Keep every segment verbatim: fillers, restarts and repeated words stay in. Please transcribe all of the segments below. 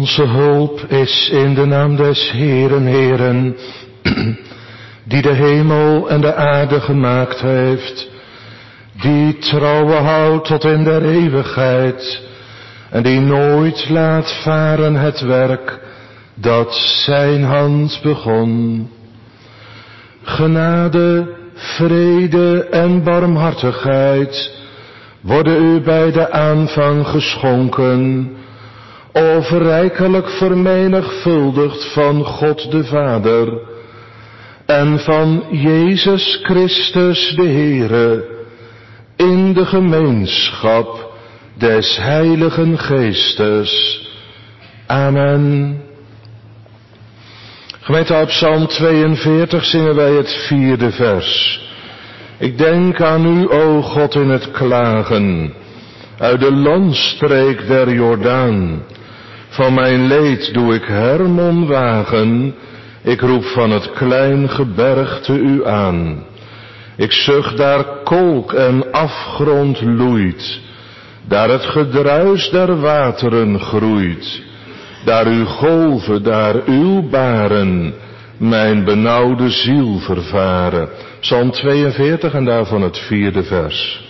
Onze hulp is in de naam des Heeren, Heeren, die de hemel en de aarde gemaakt heeft, die trouwen houdt tot in der eeuwigheid, en die nooit laat varen het werk dat zijn hand begon. Genade, vrede en barmhartigheid worden u bij de aanvang geschonken, overrijkelijk vermenigvuldigd van God de Vader en van Jezus Christus de Heere, in de gemeenschap des Heiligen Geestes. Amen. Gemeente, uit Psalm tweeënveertig zingen wij het vierde vers. Ik denk aan u, o God, in het klagen, uit de landstreek der Jordaan. Van mijn leed doe ik Hermon wagen, ik roep van het klein gebergte u aan. Ik zucht daar kolk en afgrond loeit, daar het gedruis der wateren groeit, daar uw golven, daar uw baren, mijn benauwde ziel vervaren. Psalm tweeënveertig en daarvan het vierde vers.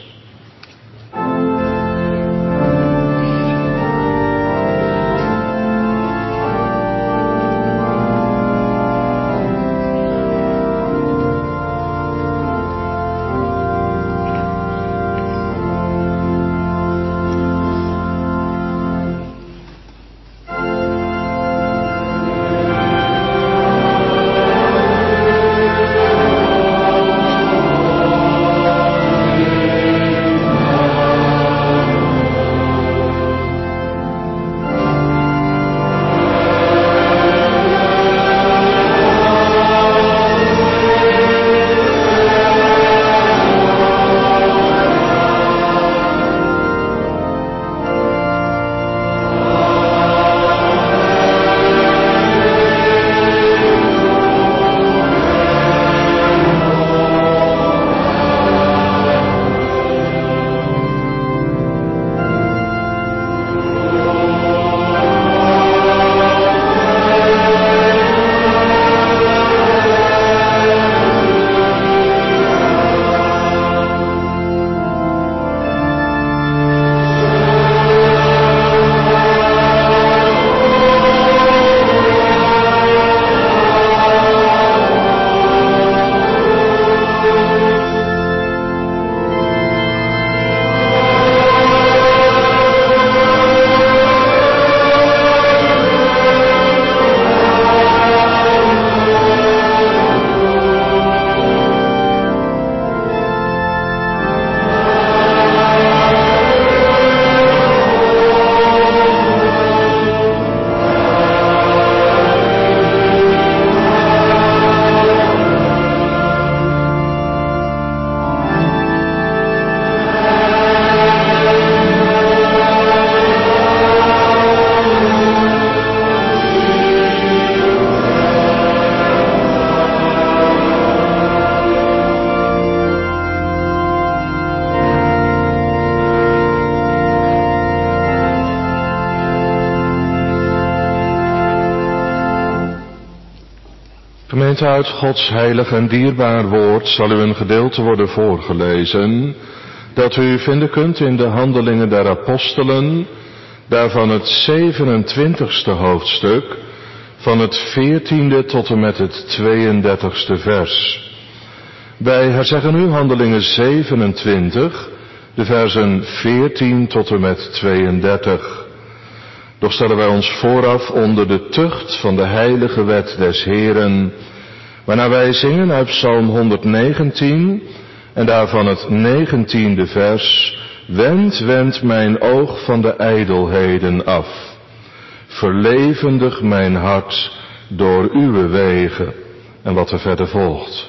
Gemeente, uit Gods heilig en dierbaar woord zal u een gedeelte worden voorgelezen, dat u vinden kunt in de Handelingen der Apostelen, daarvan het zevenentwintigste hoofdstuk, van het veertiende tot en met het tweeëndertigste vers. Wij herzeggen nu Handelingen zevenentwintig, de versen veertien tot en met tweeëndertig. Doch stellen wij ons vooraf onder de tucht van de heilige wet des Heeren, waarna wij zingen uit Psalm honderdnegentien en daarvan het negentiende vers. Wend, wend mijn oog van de ijdelheden af. Verlevendig mijn hart door uw wegen. En wat er verder volgt.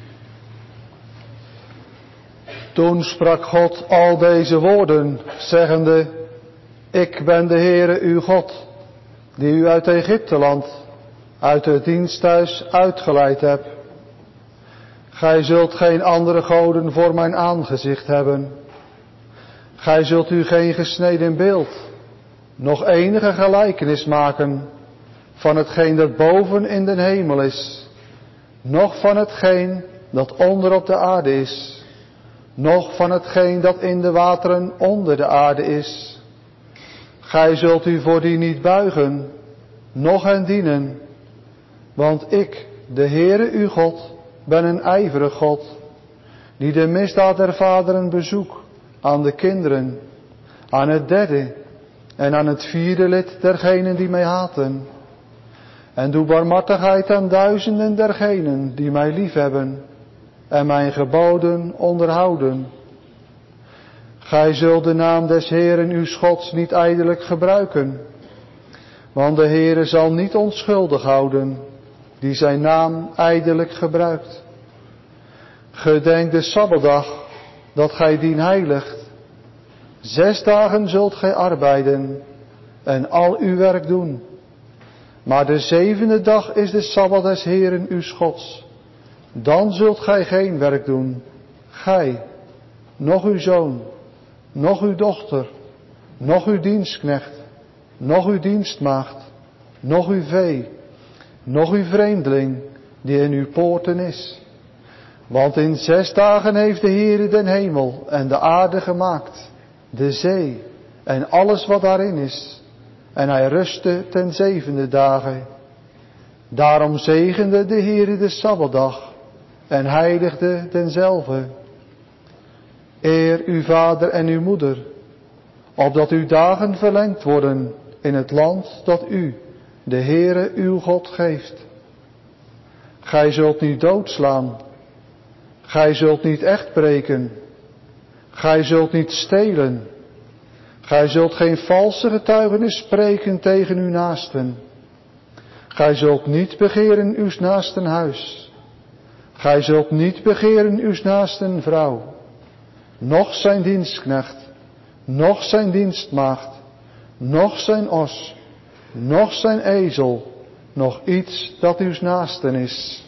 Toen sprak God al deze woorden, zeggende: Ik ben de Heere uw God, die u uit Egypteland, uit het diensthuis uitgeleid heb. Gij zult geen andere goden voor mijn aangezicht hebben. Gij zult u geen gesneden beeld, nog enige gelijkenis maken van hetgeen dat boven in de hemel is, noch van hetgeen dat onder op de aarde is, noch van hetgeen dat in de wateren onder de aarde is. Gij zult u voor die niet buigen, noch hen dienen, want ik, de Heere uw God, ben een ijverig God, die de misdaad der vaderen bezoek aan de kinderen, aan het derde en aan het vierde lid dergenen die mij haten. En doe barmhartigheid aan duizenden dergenen die mij liefhebben en mijn geboden onderhouden. Gij zult de naam des Heeren uw Gods niet ijdelijk gebruiken, want de Heere zal niet onschuldig houden die zijn naam ijdelijk gebruikt. Gedenk de Sabbatdag, dat gij dien heiligt. Zes dagen zult gij arbeiden en al uw werk doen. Maar de zevende dag is de Sabbat des Heeren uw Gods. Dan zult gij geen werk doen, gij, noch uw zoon, noch uw dochter, noch uw dienstknecht, noch uw dienstmaagd, noch uw vee, noch uw vreemdeling die in uw poorten is. Want in zes dagen heeft de Heere den hemel en de aarde gemaakt, de zee en alles wat daarin is. En hij rustte ten zevende dagen. Daarom zegende de Heere de Sabbatdag en heiligde denzelve. Eer uw vader en uw moeder, opdat uw dagen verlengd worden in het land dat u, de Heere uw God, geeft. Gij zult niet doodslaan. Gij zult niet echt breken. Gij zult niet stelen. Gij zult geen valse getuigenis spreken tegen uw naasten. Gij zult niet begeren uws naasten huis. Gij zult niet begeren uws naasten vrouw, noch zijn dienstknecht, noch zijn dienstmaagd, noch zijn os, noch zijn ezel, noch iets dat uws naasten is.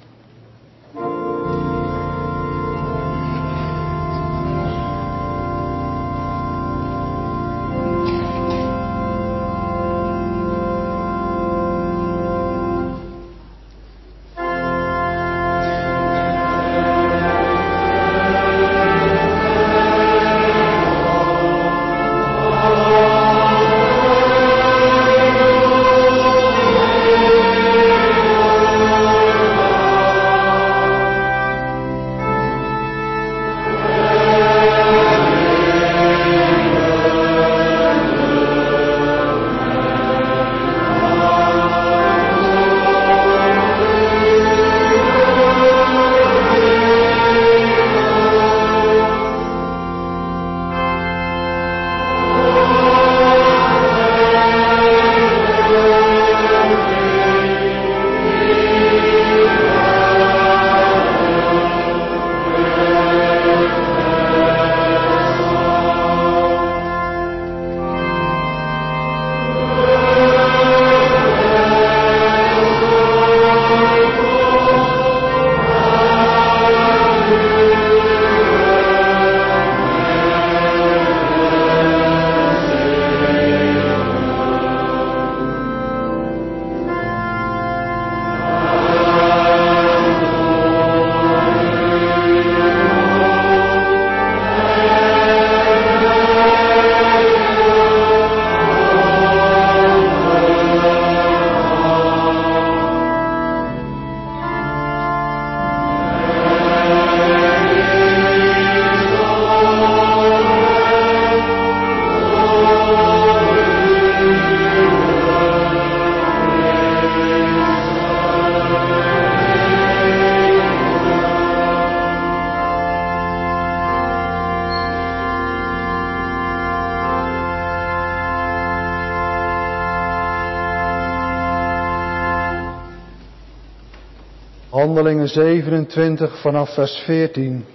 Handelingen zevenentwintig vanaf vers veertien.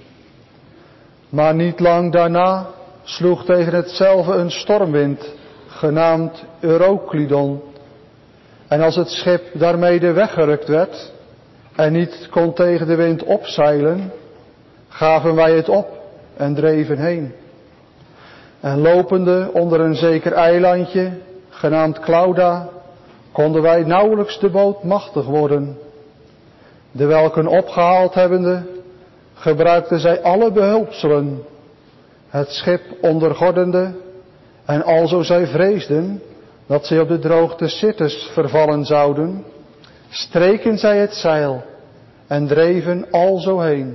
Maar niet lang daarna sloeg tegen hetzelfde een stormwind, genaamd Euroklydon. En als het schip daarmede weggerukt werd en niet kon tegen de wind opzeilen, gaven wij het op en dreven heen. En lopende onder een zeker eilandje, genaamd Clauda, konden wij nauwelijks de boot machtig worden. De welken opgehaald hebbende, gebruikten zij alle behulpselen, het schip ondergordende, en alzo zij vreesden dat zij op de droogte Syrtis vervallen zouden, streken zij het zeil en dreven alzo heen.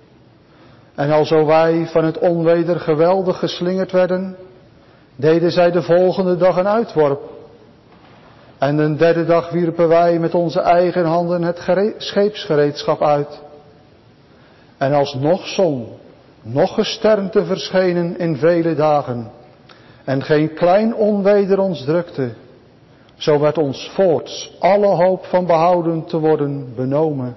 En alzo wij van het onweder geweldig geslingerd werden, deden zij de volgende dag een uitworp. En de derde dag wierpen wij met onze eigen handen het gere- scheepsgereedschap uit. En als nog zon, nog gesternte verschenen in vele dagen, en geen klein onweder ons drukte, zo werd ons voorts alle hoop van behouden te worden benomen.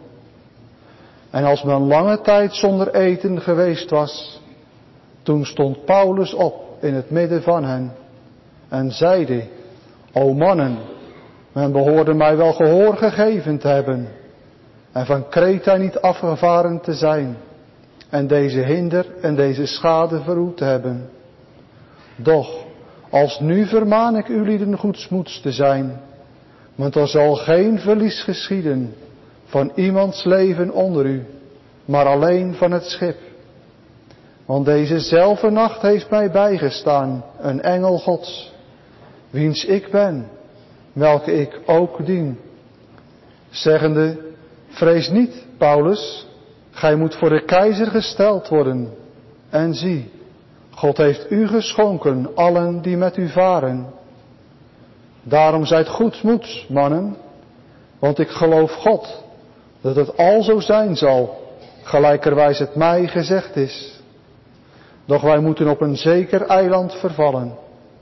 En als men lange tijd zonder eten geweest was, toen stond Paulus op in het midden van hen en zeide: O mannen, men behoorde mij wel gehoor gegeven te hebben en van Kreta niet afgevaren te zijn en deze hinder en deze schade verhoed te hebben. Doch, als nu vermaan ik u lieden goedsmoeds te zijn, want er zal geen verlies geschieden van iemands leven onder u, maar alleen van het schip. Want deze zelfde nacht heeft mij bijgestaan een engel Gods, wiens ik ben, welke ik ook dien, zeggende: vrees niet, Paulus, gij moet voor de keizer gesteld worden. En zie, God heeft u geschonken allen die met u varen. Daarom zijt goedmoeds, mannen, want ik geloof God, dat het alzo zijn zal, gelijkerwijs het mij gezegd is. Doch wij moeten op een zeker eiland vervallen.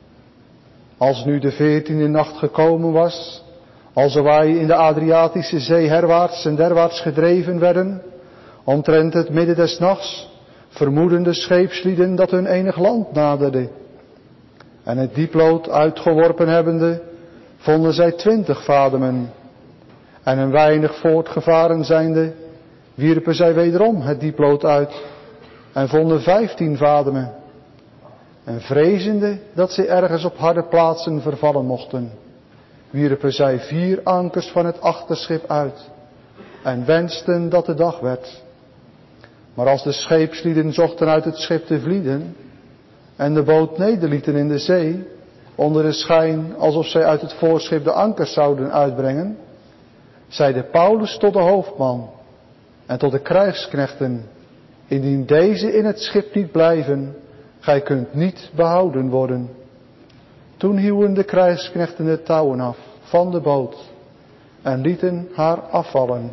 Als nu de veertiende nacht gekomen was, als wij in de Adriatische Zee herwaarts en derwaarts gedreven werden, omtrent het midden des nachts, vermoeden de scheepslieden dat hun enig land naderde. En het dieplood uitgeworpen hebbende, vonden zij twintig vademen. En een weinig voortgevaren zijnde, wierpen zij wederom het dieplood uit en vonden vijftien vademen. En vrezende dat zij ergens op harde plaatsen vervallen mochten, wierpen zij vier ankers van het achterschip uit en wensten dat de dag werd. Maar als de scheepslieden zochten uit het schip te vlieden en de boot nederlieten in de zee, onder de schijn alsof zij uit het voorschip de ankers zouden uitbrengen, zeide Paulus tot de hoofdman en tot de krijgsknechten: indien deze in het schip niet blijven, gij kunt niet behouden worden. Toen hieuwen de krijgsknechten de touwen af van de boot en lieten haar afvallen.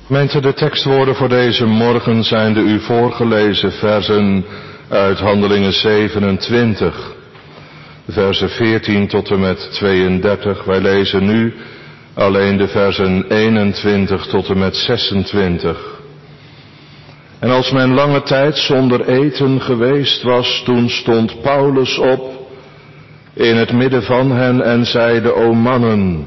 Gemeente, de tekstwoorden voor deze morgen zijn de u voorgelezen versen uit Handelingen zevenentwintig. De versen veertien tot en met tweeëndertig. Wij lezen nu alleen de versen eenentwintig tot en met zesentwintig. En als men lange tijd zonder eten geweest was, toen stond Paulus op in het midden van hen en zeide: O mannen,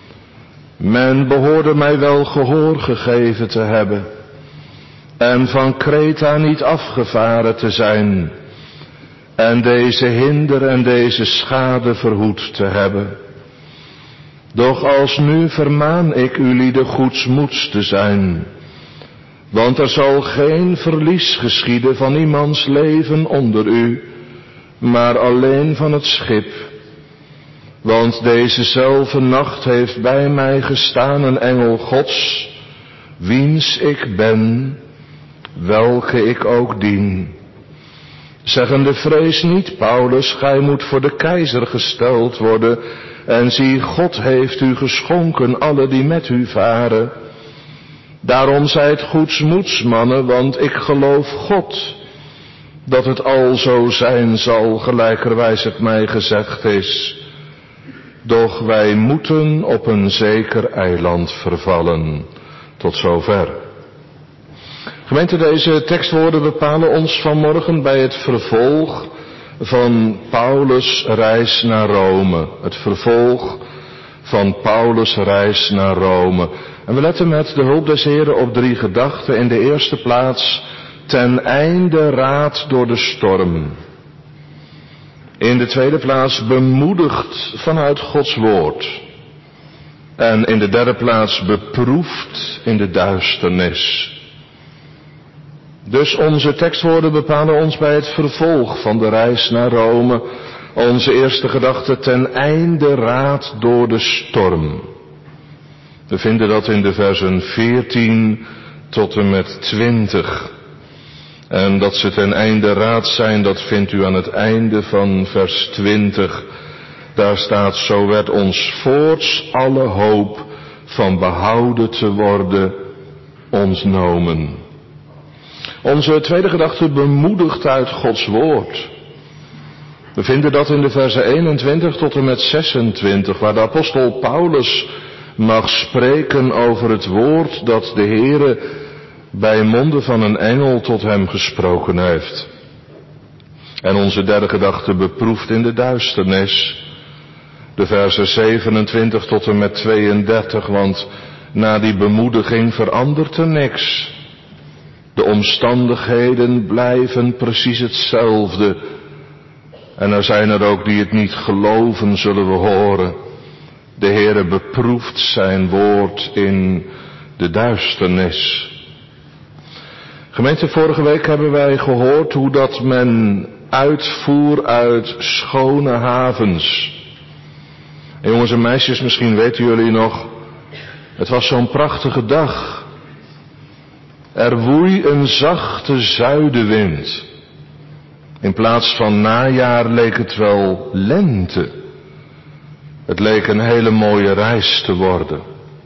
men behoorde mij wel gehoor gegeven te hebben en van Kreta niet afgevaren te zijn en deze hinder en deze schade verhoed te hebben. Doch als nu vermaan ik ulieden goedsmoeds te zijn, want er zal geen verlies geschieden van iemands leven onder u, maar alleen van het schip. Want dezezelfde nacht heeft bij mij gestaan een engel Gods, wiens ik ben, welke ik ook dien. Zeggende: vrees niet, Paulus, gij moet voor de keizer gesteld worden. En zie, God heeft u geschonken alle die met u varen. Daarom zijt goedsmoeds, mannen, want ik geloof God, dat het al zo zijn zal, gelijkerwijs het mij gezegd is. Doch wij moeten op een zeker eiland vervallen. Tot zover. Gemeente, deze tekstwoorden bepalen ons vanmorgen bij het vervolg van Paulus' reis naar Rome. Het vervolg van Paulus' reis naar Rome. En we letten met de hulp des Heren op drie gedachten. In de eerste plaats, ten einde raad door de storm. In de tweede plaats, bemoedigd vanuit Gods woord. En in de derde plaats, beproefd in de duisternis. Dus onze tekstwoorden bepalen ons bij het vervolg van de reis naar Rome. Onze eerste gedachte, ten einde raad door de storm. We vinden dat in de versen veertien tot en met twintig. En dat ze ten einde raad zijn, dat vindt u aan het einde van vers twintig. Daar staat: zo werd ons voorts alle hoop van behouden te worden ontnomen. Onze tweede gedachte, bemoedigd uit Gods woord. We vinden dat in de versen eenentwintig tot en met zesentwintig, waar de apostel Paulus mag spreken over het woord dat de Heere bij monden van een engel tot hem gesproken heeft. En onze derde gedachte, beproefd in de duisternis. De versen zevenentwintig tot en met tweeëndertig, want na die bemoediging verandert er niks. De omstandigheden blijven precies hetzelfde. En er zijn er ook die het niet geloven, zullen we horen. De Heere beproeft zijn woord in de duisternis. Gemeente, vorige week hebben wij gehoord hoe dat men uitvoer uit schone havens. En jongens en meisjes, misschien weten jullie nog, het was zo'n prachtige dag. Er woei een zachte zuidenwind. In plaats van najaar leek het wel lente. Het leek een hele mooie reis te worden.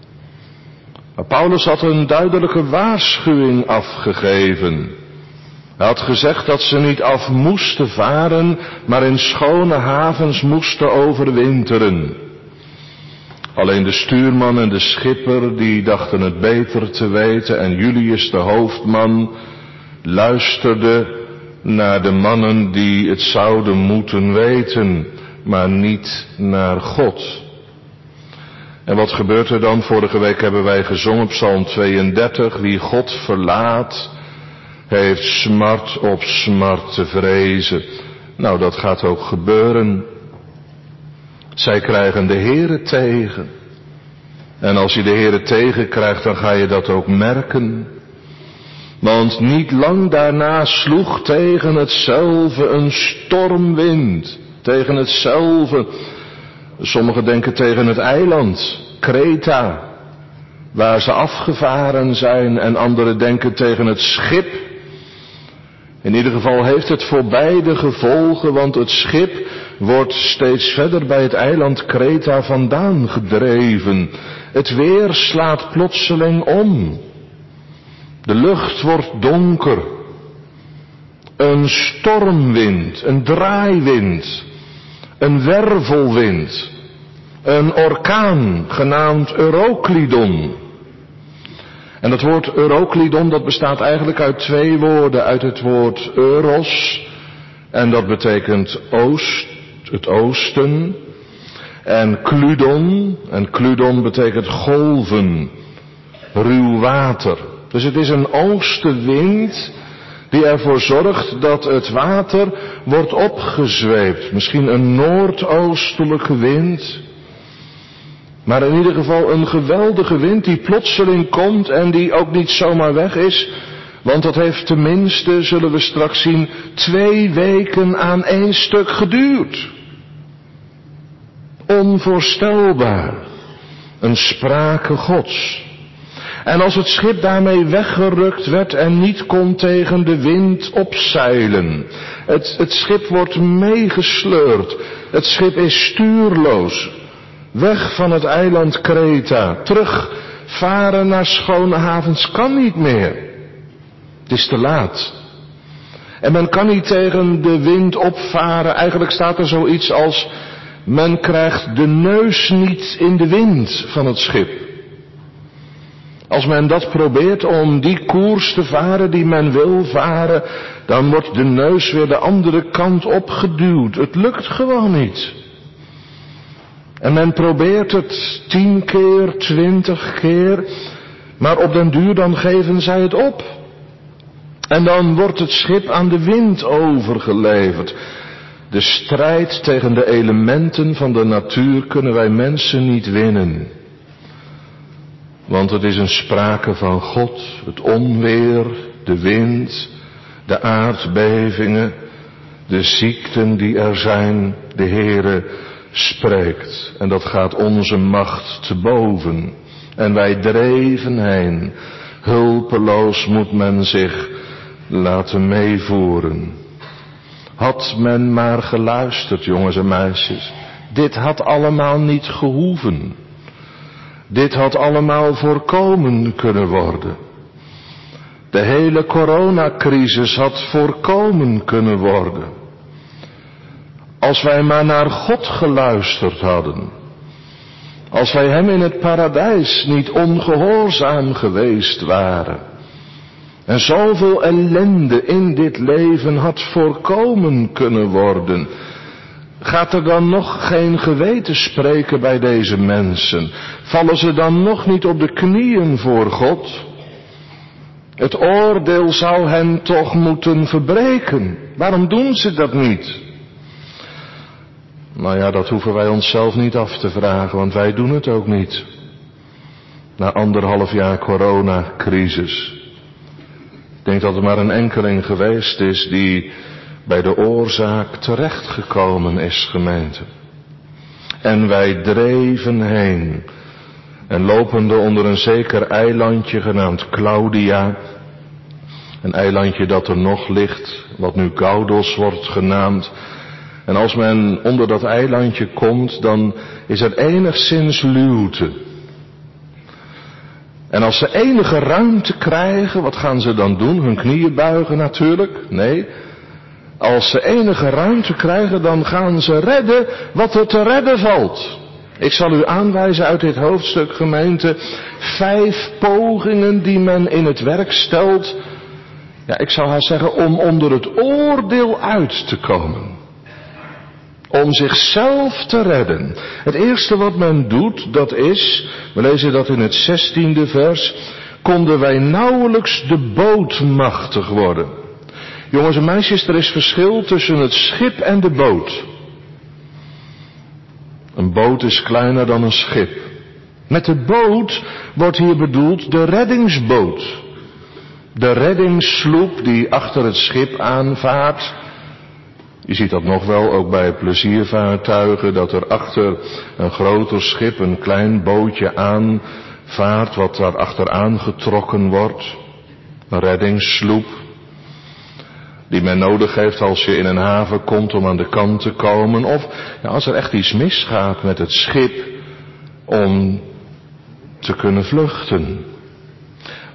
Maar Paulus had een duidelijke waarschuwing afgegeven. Hij had gezegd dat ze niet af moesten varen, maar in schone havens moesten overwinteren. Alleen de stuurman en de schipper, die dachten het beter te weten, en Julius, de hoofdman, luisterde naar de mannen die het zouden moeten weten, maar niet naar God. En wat gebeurt er dan? Vorige week hebben wij gezongen Psalm tweeëndertig. Wie God verlaat, heeft smart op smart te vrezen. Nou, dat gaat ook gebeuren. Zij krijgen de Heere tegen. En als je de Heere tegenkrijgt, dan ga je dat ook merken. Want niet lang daarna sloeg tegen hetzelfde een stormwind. Tegen hetzelfde. Sommigen denken tegen het eiland, Kreta, waar ze afgevaren zijn. En anderen denken tegen het schip. In ieder geval heeft het voor beide gevolgen, want het schip wordt steeds verder bij het eiland Kreta vandaan gedreven. Het weer slaat plotseling om. De lucht wordt donker. Een stormwind, een draaiwind, een wervelwind, een orkaan genaamd Euroklydon. En dat woord Euroklydon, dat bestaat eigenlijk uit twee woorden, uit het woord Euros, en dat betekent oost, het oosten, en Klydon, en Klydon betekent golven, ruw water. Dus het is een oostenwind die ervoor zorgt dat het water wordt opgezweept. Misschien een noordoostelijke wind. Maar in ieder geval een geweldige wind die plotseling komt en die ook niet zomaar weg is. Want dat heeft tenminste, zullen we straks zien, twee weken aan één stuk geduurd. Onvoorstelbaar. Een sprake Gods. En als het schip daarmee weggerukt werd en niet kon tegen de wind opzeilen. Het, het schip wordt meegesleurd. Het schip is stuurloos. Weg van het eiland Kreta. Terugvaren naar schone havens kan niet meer. Het is te laat. En men kan niet tegen de wind opvaren. Eigenlijk staat er zoiets als: men krijgt de neus niet in de wind van het schip. Als men dat probeert om die koers te varen die men wil varen, dan wordt de neus weer de andere kant opgeduwd. Het lukt gewoon niet. En men probeert het tien keer, twintig keer, maar op den duur dan geven zij het op. En dan wordt het schip aan de wind overgeleverd. De strijd tegen de elementen van de natuur kunnen wij mensen niet winnen. Want het is een sprake van God, het onweer, de wind, de aardbevingen, de ziekten die er zijn. De Heere spreekt en dat gaat onze macht te boven. En wij dreven heen, hulpeloos moet men zich laten meevoeren. Had men maar geluisterd, jongens en meisjes, dit had allemaal niet gehoeven. Dit had allemaal voorkomen kunnen worden. De hele coronacrisis had voorkomen kunnen worden. Als wij maar naar God geluisterd hadden. Als wij hem in het paradijs niet ongehoorzaam geweest waren. En zoveel ellende in dit leven had voorkomen kunnen worden. Gaat er dan nog geen geweten spreken bij deze mensen? Vallen ze dan nog niet op de knieën voor God? Het oordeel zou hen toch moeten verbreken. Waarom doen ze dat niet? Nou ja, dat hoeven wij onszelf niet af te vragen, want wij doen het ook niet. Na anderhalf jaar coronacrisis. Ik denk dat er maar een enkeling geweest is die bij de oorzaak terechtgekomen is, gemeente. En wij dreven heen. En lopende onder een zeker eilandje genaamd Claudia. Een eilandje dat er nog ligt, wat nu Gaudos wordt genaamd. En als men onder dat eilandje komt, dan is er enigszins luwte. En als ze enige ruimte krijgen, wat gaan ze dan doen? Hun knieën buigen natuurlijk? Nee. Als ze enige ruimte krijgen, dan gaan ze redden wat er te redden valt. Ik zal u aanwijzen uit dit hoofdstuk, gemeente, vijf pogingen die men in het werk stelt. Ja, ik zou haar zeggen, om onder het oordeel uit te komen. Om zichzelf te redden. Het eerste wat men doet, dat is, we lezen dat in het zestiende vers, konden wij nauwelijks de boot machtig worden. Jongens en meisjes, er is verschil tussen het schip en de boot. Een boot is kleiner dan een schip. Met de boot wordt hier bedoeld de reddingsboot. De reddingssloep die achter het schip aanvaart. Je ziet dat nog wel, ook bij pleziervaartuigen, dat er achter een groter schip een klein bootje aanvaart, wat daar achteraan getrokken wordt. Een reddingssloep, die men nodig heeft als je in een haven komt om aan de kant te komen. Of ja, als er echt iets misgaat met het schip, om te kunnen vluchten.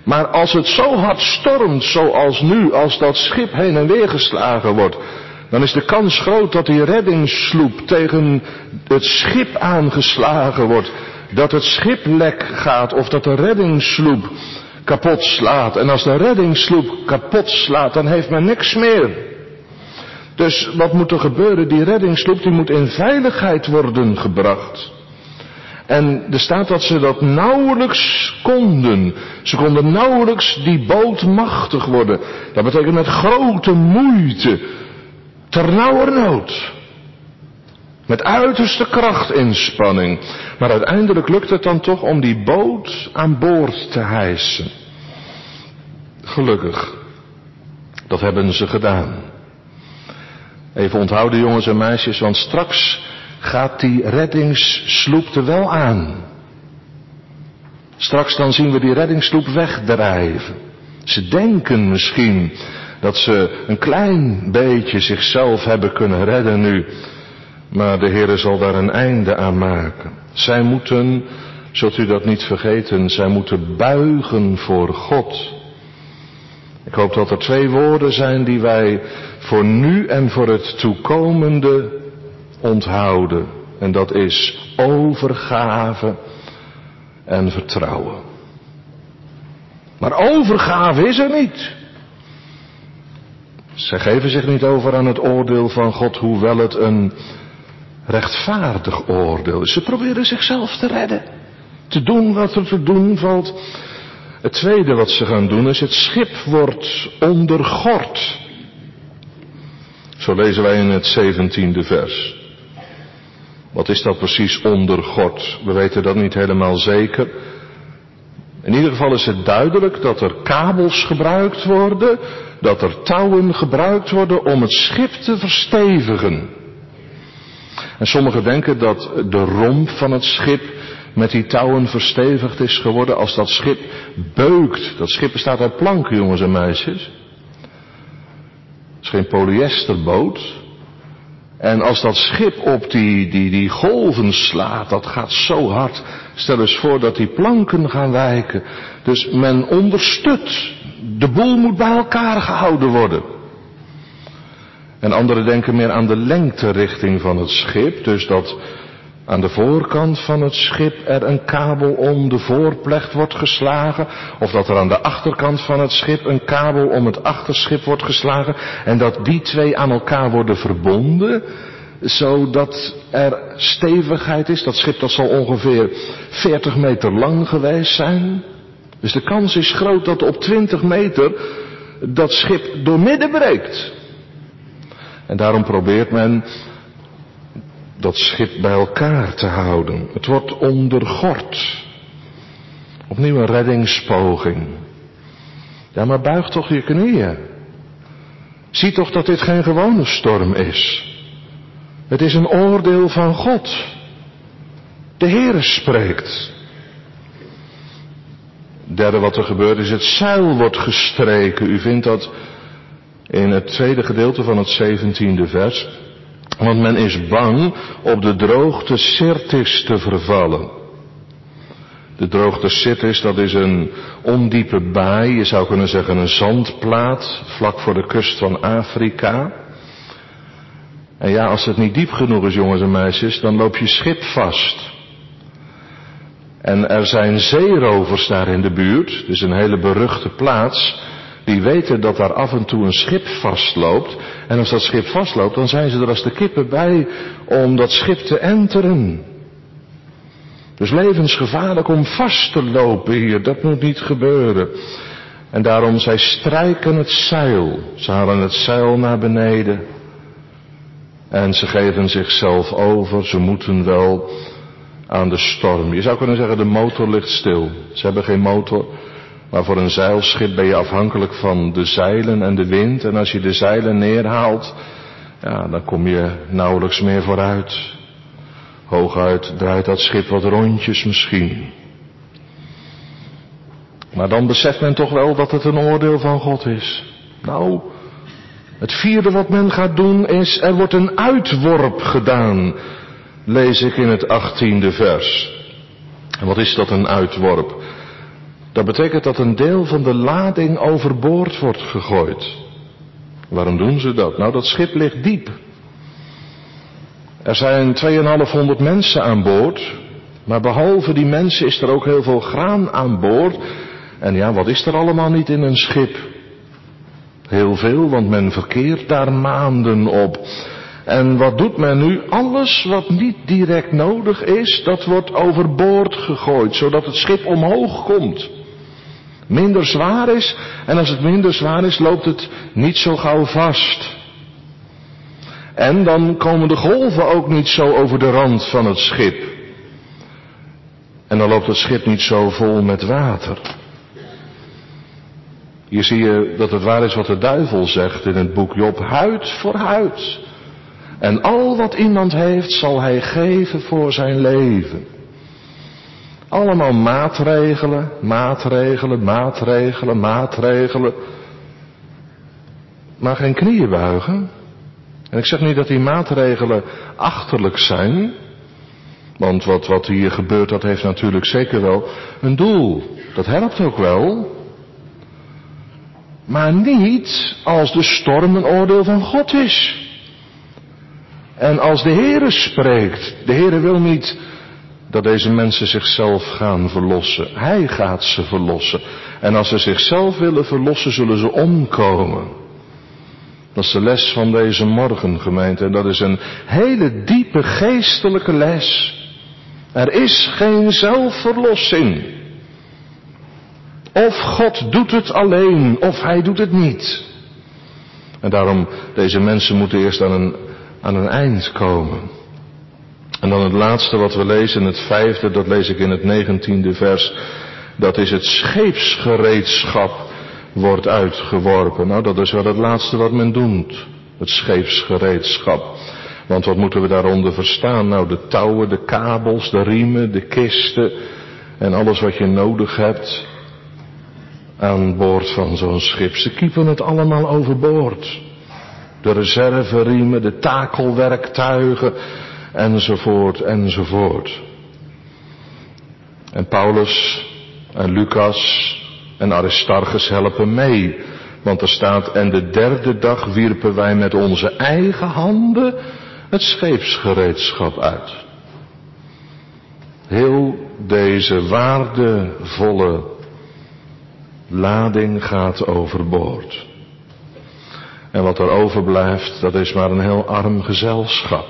Maar als het zo hard stormt zoals nu, als dat schip heen en weer geslagen wordt, dan is de kans groot dat die reddingssloep tegen het schip aangeslagen wordt. Dat het schip lek gaat of dat de reddingssloep kapot slaat. En als de reddingssloep kapot slaat, dan heeft men niks meer. Dus wat moet er gebeuren? Die reddingssloep die moet in veiligheid worden gebracht. En er staat dat ze dat nauwelijks konden. Ze konden nauwelijks die boot machtig worden. Dat betekent met grote moeite. Ternauwernood. Met uiterste krachtinspanning. Maar uiteindelijk lukt het dan toch om die boot aan boord te hijsen. Gelukkig. Dat hebben ze gedaan. Even onthouden jongens en meisjes, want straks gaat die reddingssloep er wel aan. Straks dan zien we die reddingssloep wegdrijven. Ze denken misschien dat ze een klein beetje zichzelf hebben kunnen redden nu. Maar de Heere zal daar een einde aan maken. Zij moeten, zult u dat niet vergeten, zij moeten buigen voor God. Ik hoop dat er twee woorden zijn die wij voor nu en voor het toekomende onthouden. En dat is overgave en vertrouwen. Maar overgave is er niet. Zij geven zich niet over aan het oordeel van God, hoewel het een rechtvaardig oordeel is. Ze proberen zichzelf te redden. Te doen wat er te doen valt. Het tweede wat ze gaan doen is, het schip wordt ondergord. Zo lezen wij in het zeventiende vers. Wat is dat precies, ondergord? We weten dat niet helemaal zeker. In ieder geval is het duidelijk dat er kabels gebruikt worden, dat er touwen gebruikt worden om het schip te verstevigen. En sommigen denken dat de romp van het schip met die touwen verstevigd is geworden als dat schip beukt. Dat schip bestaat uit planken, jongens en meisjes. Het is geen polyesterboot. En als dat schip op die, die, die golven slaat, dat gaat zo hard. Stel eens voor dat die planken gaan wijken. Dus men onderstut. De boel moet bij elkaar gehouden worden. En anderen denken meer aan de lengterichting van het schip. Dus dat aan de voorkant van het schip er een kabel om de voorplecht wordt geslagen. Of dat er aan de achterkant van het schip een kabel om het achterschip wordt geslagen. En dat die twee aan elkaar worden verbonden. Zodat er stevigheid is. Dat schip dat zal ongeveer veertig meter lang geweest zijn. Dus de kans is groot dat op twintig meter dat schip doormidden breekt. En daarom probeert men dat schip bij elkaar te houden. Het wordt ondergord. Opnieuw een reddingspoging. Ja, maar buig toch je knieën. Zie toch dat dit geen gewone storm is. Het is een oordeel van God. De Heere spreekt. Het derde wat er gebeurt is, het zeil wordt gestreken. U vindt dat in het tweede gedeelte van het zeventiende vers. Want men is bang op de droogte Sirtis te vervallen. De droogte Sirtis, dat is een ondiepe baai, je zou kunnen zeggen een zandplaat, vlak voor de kust van Afrika. En ja, als het niet diep genoeg is, jongens en meisjes, dan loop je schip vast. En er zijn zeerovers daar in de buurt, dus een hele beruchte plaats, die weten dat daar af en toe een schip vastloopt. En als dat schip vastloopt, dan zijn ze er als de kippen bij om dat schip te enteren. Dus levensgevaarlijk om vast te lopen hier, dat moet niet gebeuren. En daarom, zij strijken het zeil. Ze halen het zeil naar beneden. En ze geven zichzelf over, ze moeten wel aan de storm. Je zou kunnen zeggen, de motor ligt stil. Ze hebben geen motor. Maar voor een zeilschip ben je afhankelijk van de zeilen en de wind. En als je de zeilen neerhaalt, ja, dan kom je nauwelijks meer vooruit. Hooguit draait dat schip wat rondjes misschien. Maar dan beseft men toch wel dat het een oordeel van God is. Nou, het vierde wat men gaat doen is, er wordt een uitworp gedaan. Lees ik in het achttiende vers. En wat is dat, een uitworp? Dat betekent dat een deel van de lading overboord wordt gegooid. Waarom doen ze dat? Nou, dat schip ligt diep. Er zijn tweeënhalfhonderd mensen aan boord, maar behalve die mensen is er ook heel veel graan aan boord. En ja, wat is er allemaal niet in een schip? Heel veel, want men verkeert daar maanden op. En wat doet men nu? Alles wat niet direct nodig is, dat wordt overboord gegooid, zodat het schip omhoog komt. Minder zwaar is, en als het minder zwaar is, loopt het niet zo gauw vast. En dan komen de golven ook niet zo over de rand van het schip. En dan loopt het schip niet zo vol met water. Hier zie je dat het waar is wat de duivel zegt in het boek Job, huid voor huid. En al wat iemand heeft, zal hij geven voor zijn leven. Allemaal maatregelen, maatregelen, maatregelen, maatregelen. Maar geen knieën buigen. En ik zeg niet dat die maatregelen achterlijk zijn. Want wat, wat hier gebeurt, dat heeft natuurlijk zeker wel een doel. Dat helpt ook wel. Maar niet als de storm een oordeel van God is. En als de Heere spreekt. De Heere wil niet dat deze mensen zichzelf gaan verlossen. Hij gaat ze verlossen. En als ze zichzelf willen verlossen, zullen ze omkomen. Dat is de les van deze morgen, gemeente. En dat is een hele diepe geestelijke les. Er is geen zelfverlossing. Of God doet het alleen, of hij doet het niet. En daarom, deze mensen moeten eerst aan een, aan een eind komen. En dan het laatste wat we lezen, het vijfde, dat lees ik in het negentiende vers. Dat is het scheepsgereedschap wordt uitgeworpen. Nou, dat is wel het laatste wat men doet. Het scheepsgereedschap. Want wat moeten we daaronder verstaan? Nou, de touwen, de kabels, de riemen, de kisten en alles wat je nodig hebt aan boord van zo'n schip. Ze kiepen het allemaal overboord. De reserveriemen, de takelwerktuigen, enzovoort, enzovoort. En Paulus en Lucas en Aristarchus helpen mee. Want er staat, en de derde dag wierpen wij met onze eigen handen het scheepsgereedschap uit. Heel deze waardevolle lading gaat overboord. En wat er overblijft, dat is maar een heel arm gezelschap.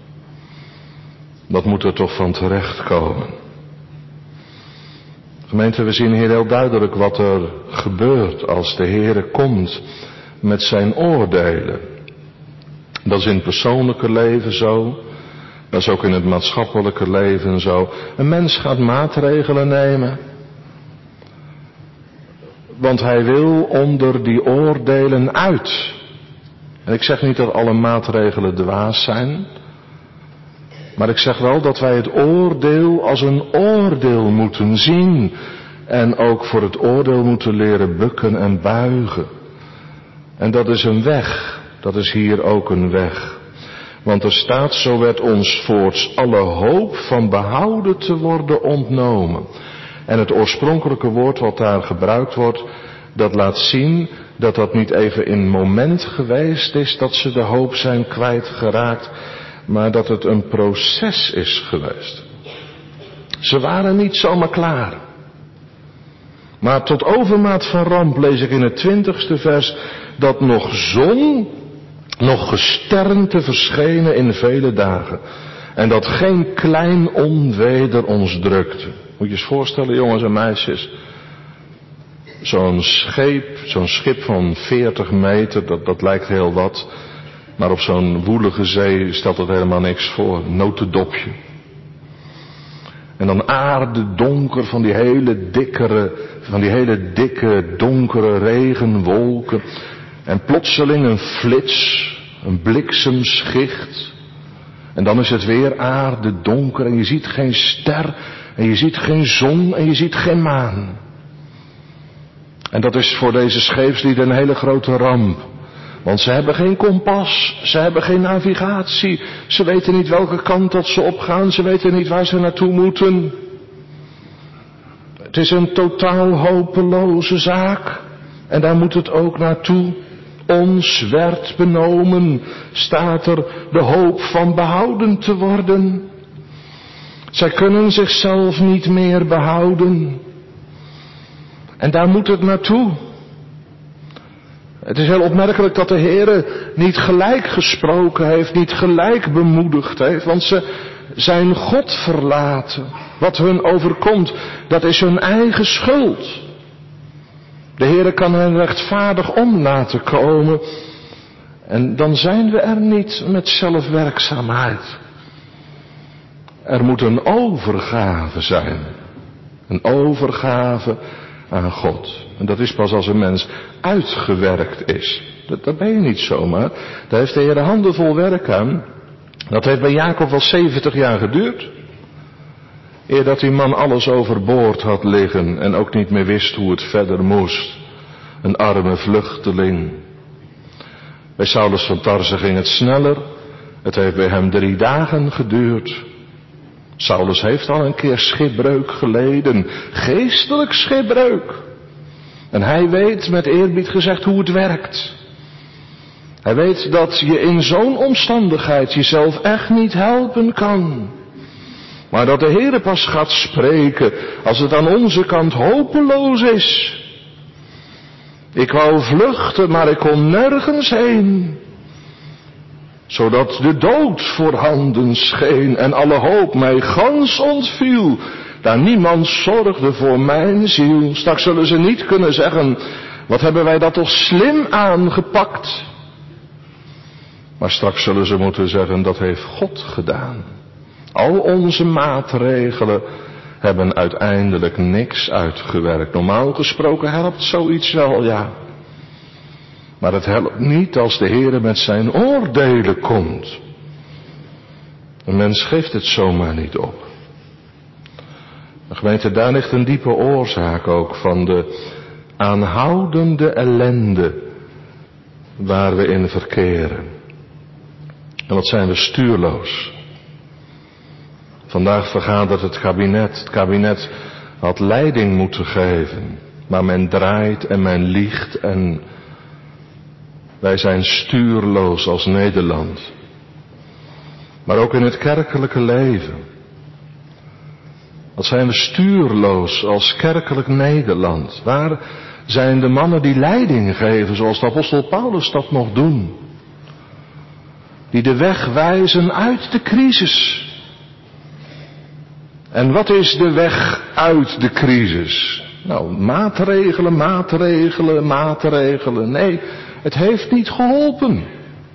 Dat moet er toch van terechtkomen. Gemeente, we zien hier heel duidelijk wat er gebeurt als de Heere komt met zijn oordelen. Dat is in het persoonlijke leven zo. Dat is ook in het maatschappelijke leven zo. Een mens gaat maatregelen nemen. Want hij wil onder die oordelen uit. En ik zeg niet dat alle maatregelen dwaas zijn. Maar ik zeg wel dat wij het oordeel als een oordeel moeten zien. En ook voor het oordeel moeten leren bukken en buigen. En dat is een weg. Dat is hier ook een weg. Want er staat, zo werd ons voorts alle hoop van behouden te worden ontnomen. En het oorspronkelijke woord wat daar gebruikt wordt, dat laat zien dat dat niet even in een moment geweest is dat ze de hoop zijn kwijtgeraakt, maar dat het een proces is geweest. Ze waren niet zomaar klaar. Maar tot overmaat van ramp lees ik in het twintigste vers dat nog zon, nog gesternte verschenen in vele dagen. En dat geen klein onweder ons drukte. Moet je eens voorstellen, jongens en meisjes. Zo'n scheep, zo'n schip van veertig meter, dat, dat lijkt heel wat. Maar op zo'n woelige zee stelt dat helemaal niks voor. Notendopje. En dan aarde donker van die hele dikkere, van die hele dikke donkere regenwolken. En plotseling een flits, een bliksemschicht. En dan is het weer aarde donker en je ziet geen ster en je ziet geen zon en je ziet geen maan. En dat is voor deze scheepslieden een hele grote ramp. Want ze hebben geen kompas, ze hebben geen navigatie, ze weten niet welke kant dat ze opgaan, ze weten niet waar ze naartoe moeten. Het is een totaal hopeloze zaak. En daar moet het ook naartoe. Ons werd benomen, staat er, de hoop van behouden te worden. Zij kunnen zichzelf niet meer behouden. En daar moet het naartoe. Het is heel opmerkelijk dat de Heere niet gelijk gesproken heeft, niet gelijk bemoedigd heeft, want ze zijn God verlaten. Wat hun overkomt, dat is hun eigen schuld. De Heere kan hen rechtvaardig om laten komen. En dan zijn we er niet met zelfwerkzaamheid. Er moet een overgave zijn. Een overgave aan God. En dat is pas als een mens uitgewerkt is. Dat, dat ben je niet zomaar. Daar heeft de Heer handen vol werk aan. Dat heeft bij Jacob wel zeventig jaar geduurd. Eer dat die man alles overboord had liggen en ook niet meer wist hoe het verder moest. Een arme vluchteling. Bij Saulus van Tarse ging het sneller. Het heeft bij hem drie dagen geduurd. Saulus heeft al een keer schipbreuk geleden. Geestelijk schipbreuk. En hij weet, met eerbied gezegd, hoe het werkt. Hij weet dat je in zo'n omstandigheid jezelf echt niet helpen kan. Maar dat de Heere pas gaat spreken als het aan onze kant hopeloos is. Ik wou vluchten, maar ik kon nergens heen. Zodat de dood voorhanden scheen en alle hoop mij gans ontviel. Daar niemand zorgde voor mijn ziel. Straks zullen ze niet kunnen zeggen, wat hebben wij dat toch slim aangepakt. Maar straks zullen ze moeten zeggen, dat heeft God gedaan. Al onze maatregelen hebben uiteindelijk niks uitgewerkt. Normaal gesproken helpt zoiets wel, ja. Maar het helpt niet als de Heere met zijn oordelen komt. Een mens geeft het zomaar niet op. De gemeente, daar ligt een diepe oorzaak ook van de aanhoudende ellende waar we in verkeren. En wat zijn we stuurloos. Vandaag vergadert het kabinet. Het kabinet had leiding moeten geven. Maar men draait en men liegt en wij zijn stuurloos als Nederland. Maar ook in het kerkelijke leven. Wat zijn we stuurloos als kerkelijk Nederland. Waar zijn de mannen die leiding geven zoals de apostel Paulus dat nog doen. Die de weg wijzen uit de crisis. En wat is de weg uit de crisis? Nou, maatregelen, maatregelen, maatregelen. Nee, het heeft niet geholpen.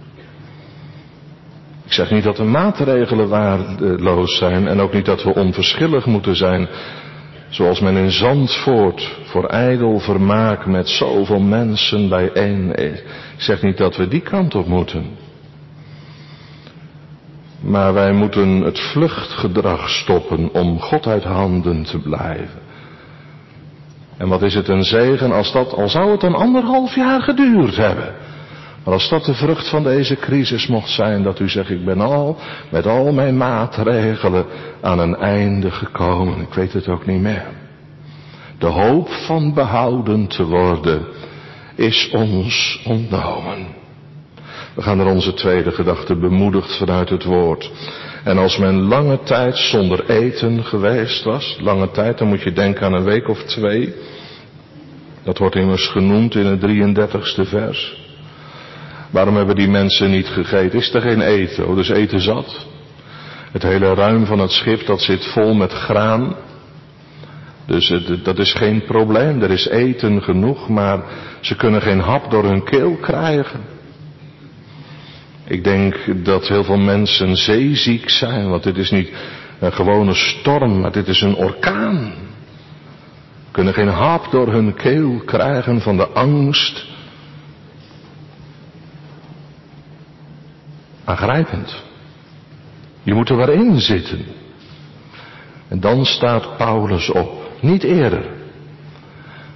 Ik zeg niet dat de maatregelen waardeloos zijn en ook niet dat we onverschillig moeten zijn. Zoals men in Zandvoort voor ijdel vermaak met zoveel mensen bijeen is. Ik zeg niet dat we die kant op moeten. Maar wij moeten het vluchtgedrag stoppen om God uit handen te blijven. En wat is het een zegen als dat, al zou het dan anderhalf jaar geduurd hebben. Maar als dat de vrucht van deze crisis mocht zijn, dat u zegt, ik ben al met al mijn maatregelen aan een einde gekomen. Ik weet het ook niet meer. De hoop van behouden te worden is ons ontnomen. We gaan naar onze tweede gedachte, bemoedigd vanuit het woord. En als men lange tijd zonder eten geweest was, lange tijd, dan moet je denken aan een week of twee. Dat wordt immers genoemd in het drieëndertigste vers. Waarom hebben die mensen niet gegeten? Is er geen eten? Oh, dus eten zat. Het hele ruim van het schip, dat zit vol met graan. Dus het, dat is geen probleem. Er is eten genoeg, maar ze kunnen geen hap door hun keel krijgen. Ik denk dat heel veel mensen zeeziek zijn, want dit is niet een gewone storm, maar dit is een orkaan. Kunnen geen hap door hun keel krijgen van de angst. Aangrijpend. Je moet er maar in zitten. En dan staat Paulus op, niet eerder.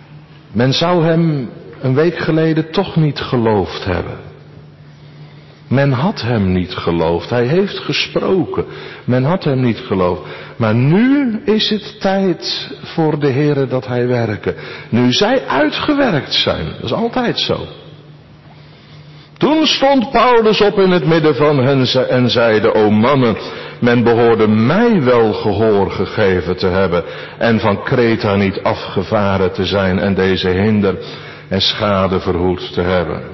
Men zou hem een week geleden toch niet geloofd hebben. Men had hem niet geloofd. Hij heeft gesproken. Men had hem niet geloofd. Maar nu is het tijd voor de Heere dat hij werken. Nu zij uitgewerkt zijn. Dat is altijd zo. Toen stond Paulus op in het midden van hen en zeide: O mannen, men behoorde mij wel gehoor gegeven te hebben en van Kreta niet afgevaren te zijn en deze hinder en schade verhoed te hebben.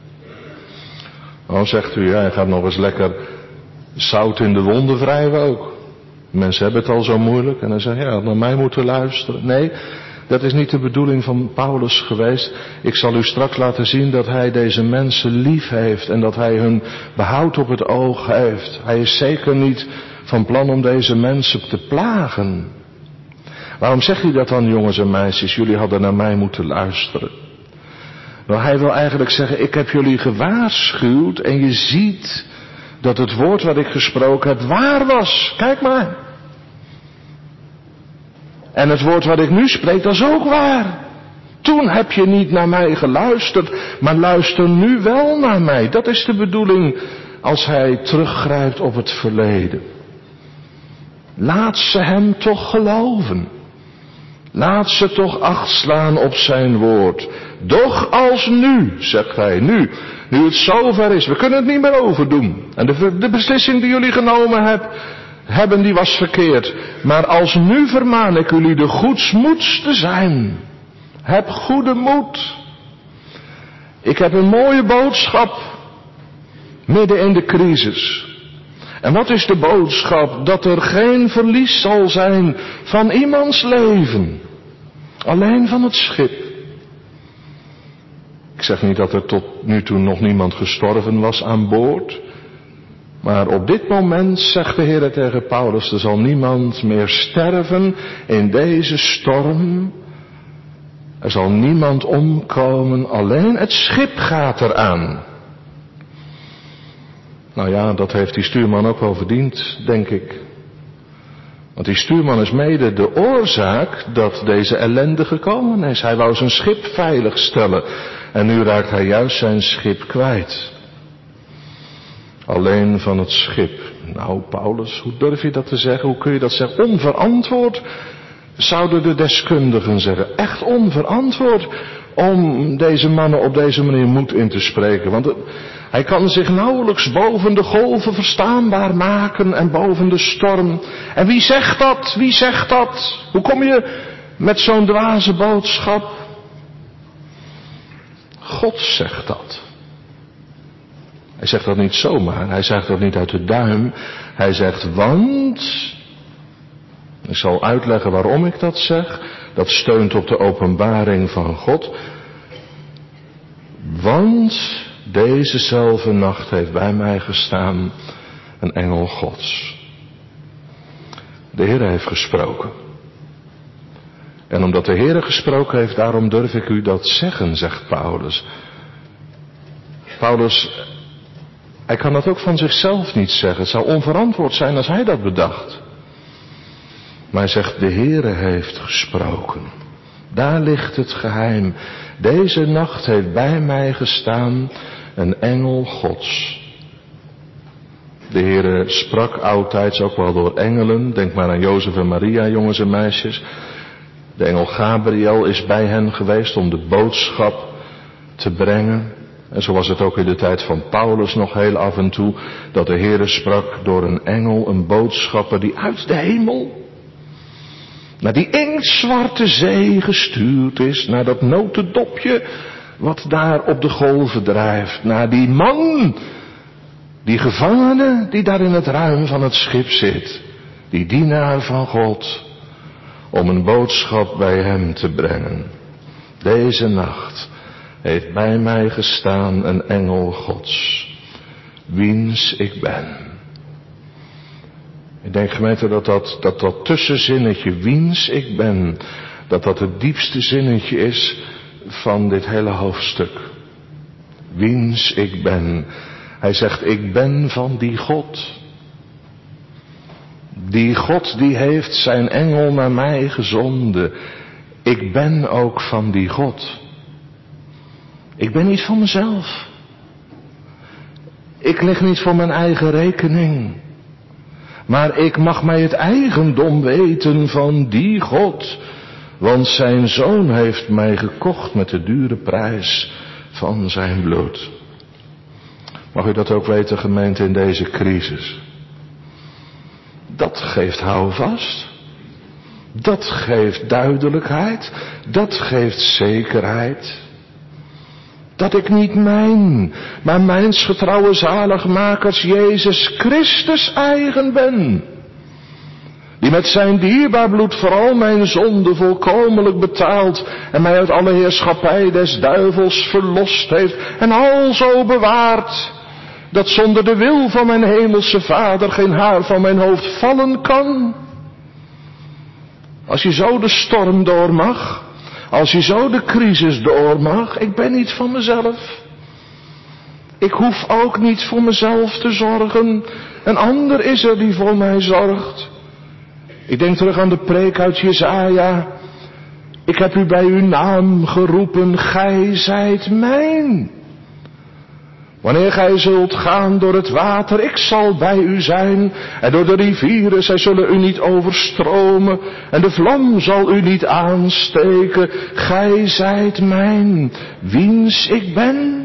Nou zegt u, ja, hij gaat nog eens lekker zout in de wonden wrijven ook. Mensen hebben het al zo moeilijk en dan zeggen, ja, had naar mij moeten luisteren. Nee, dat is niet de bedoeling van Paulus geweest. Ik zal u straks laten zien dat hij deze mensen lief heeft en dat hij hun behoud op het oog heeft. Hij is zeker niet van plan om deze mensen te plagen. Waarom zegt hij dat dan, jongens en meisjes? Jullie hadden naar mij moeten luisteren. Nou, hij wil eigenlijk zeggen, ik heb jullie gewaarschuwd en je ziet dat het woord wat ik gesproken heb waar was. Kijk maar. En het woord wat ik nu spreek, dat is ook waar. Toen heb je niet naar mij geluisterd, maar luister nu wel naar mij. Dat is de bedoeling als hij teruggrijpt op het verleden. Laat ze hem toch geloven. Laat ze toch acht slaan op zijn woord. Doch als nu, zegt hij, nu, nu het zover is, we kunnen het niet meer overdoen. En de, de beslissing die jullie genomen hebt, hebben, die was verkeerd. Maar als nu vermaan ik jullie de goedsmoeds te zijn. Heb goede moed. Ik heb een mooie boodschap. Midden in de crisis. En wat is de boodschap? Dat er geen verlies zal zijn van iemands leven. Alleen van het schip. Ik zeg niet dat er tot nu toe nog niemand gestorven was aan boord. Maar op dit moment zegt de Heer tegen Paulus, er zal niemand meer sterven in deze storm. Er zal niemand omkomen, alleen het schip gaat eraan. Nou ja, dat heeft die stuurman ook wel verdiend, denk ik. Want die stuurman is mede de oorzaak dat deze ellende gekomen is. Hij wou zijn schip veilig stellen en nu raakt hij juist zijn schip kwijt. Alleen van het schip. Nou, Paulus, hoe durf je dat te zeggen? Hoe kun je dat zeggen? Onverantwoord, zouden de deskundigen zeggen. Echt onverantwoord om deze mannen op deze manier moed in te spreken. Want het, hij kan zich nauwelijks boven de golven verstaanbaar maken en boven de storm. En wie zegt dat? Wie zegt dat? Hoe kom je met zo'n dwaze boodschap? God zegt dat. Hij zegt dat niet zomaar, hij zegt dat niet uit de duim. Hij zegt, want, ik zal uitleggen waarom ik dat zeg. Dat steunt op de openbaring van God. Want dezezelfde nacht heeft bij mij gestaan een engel Gods. De Heer heeft gesproken. En omdat de Heer gesproken heeft, daarom durf ik u dat zeggen, zegt Paulus. Paulus, hij kan dat ook van zichzelf niet zeggen. Het zou onverantwoord zijn als hij dat bedacht. Maar hij zegt, de Heere heeft gesproken. Daar ligt het geheim. Deze nacht heeft bij mij gestaan een engel Gods. De Heere sprak oudtijds ook wel door engelen. Denk maar aan Jozef en Maria, jongens en meisjes. De engel Gabriel is bij hen geweest om de boodschap te brengen. En zo was het ook in de tijd van Paulus nog heel af en toe, dat de Heere sprak door een engel, een boodschapper die uit de hemel naar die inktzwarte zee gestuurd is, naar dat notendopje wat daar op de golven drijft, naar die man, die gevangene die daar in het ruim van het schip zit, die dienaar van God, om een boodschap bij hem te brengen. Deze nacht heeft bij mij gestaan een engel Gods, wiens ik ben. Ik denk, gemeente, dat dat, dat dat tussenzinnetje, wiens ik ben, dat dat het diepste zinnetje is van dit hele hoofdstuk. Wiens ik ben. Hij zegt, ik ben van die God. Die God die heeft zijn engel naar mij gezonden. Ik ben ook van die God. Ik ben niet van mezelf. Ik lig niet voor mijn eigen rekening. Maar ik mag mij het eigendom weten van die God. Want zijn zoon heeft mij gekocht met de dure prijs van zijn bloed. Mag u dat ook weten, gemeente, in deze crisis? Dat geeft houvast. Dat geeft duidelijkheid. Dat geeft zekerheid. Dat ik niet mijn, maar mijns getrouwe zaligmakers Jezus Christus eigen ben. Die met zijn dierbaar bloed vooral mijn zonde volkomenlijk betaald en mij uit alle heerschappij des duivels verlost heeft en alzo bewaard, dat zonder de wil van mijn hemelse Vader geen haar van mijn hoofd vallen kan. Als je zo de storm door mag, als je zo de crisis door mag, ik ben niet van mezelf. Ik hoef ook niet voor mezelf te zorgen. Een ander is er die voor mij zorgt. Ik denk terug aan de preek uit Jesaja. Ik heb u bij uw naam geroepen, gij zijt mijn. Wanneer gij zult gaan door het water, ik zal bij u zijn. En door de rivieren, zij zullen u niet overstromen. En de vlam zal u niet aansteken. Gij zijt mijn, wiens ik ben.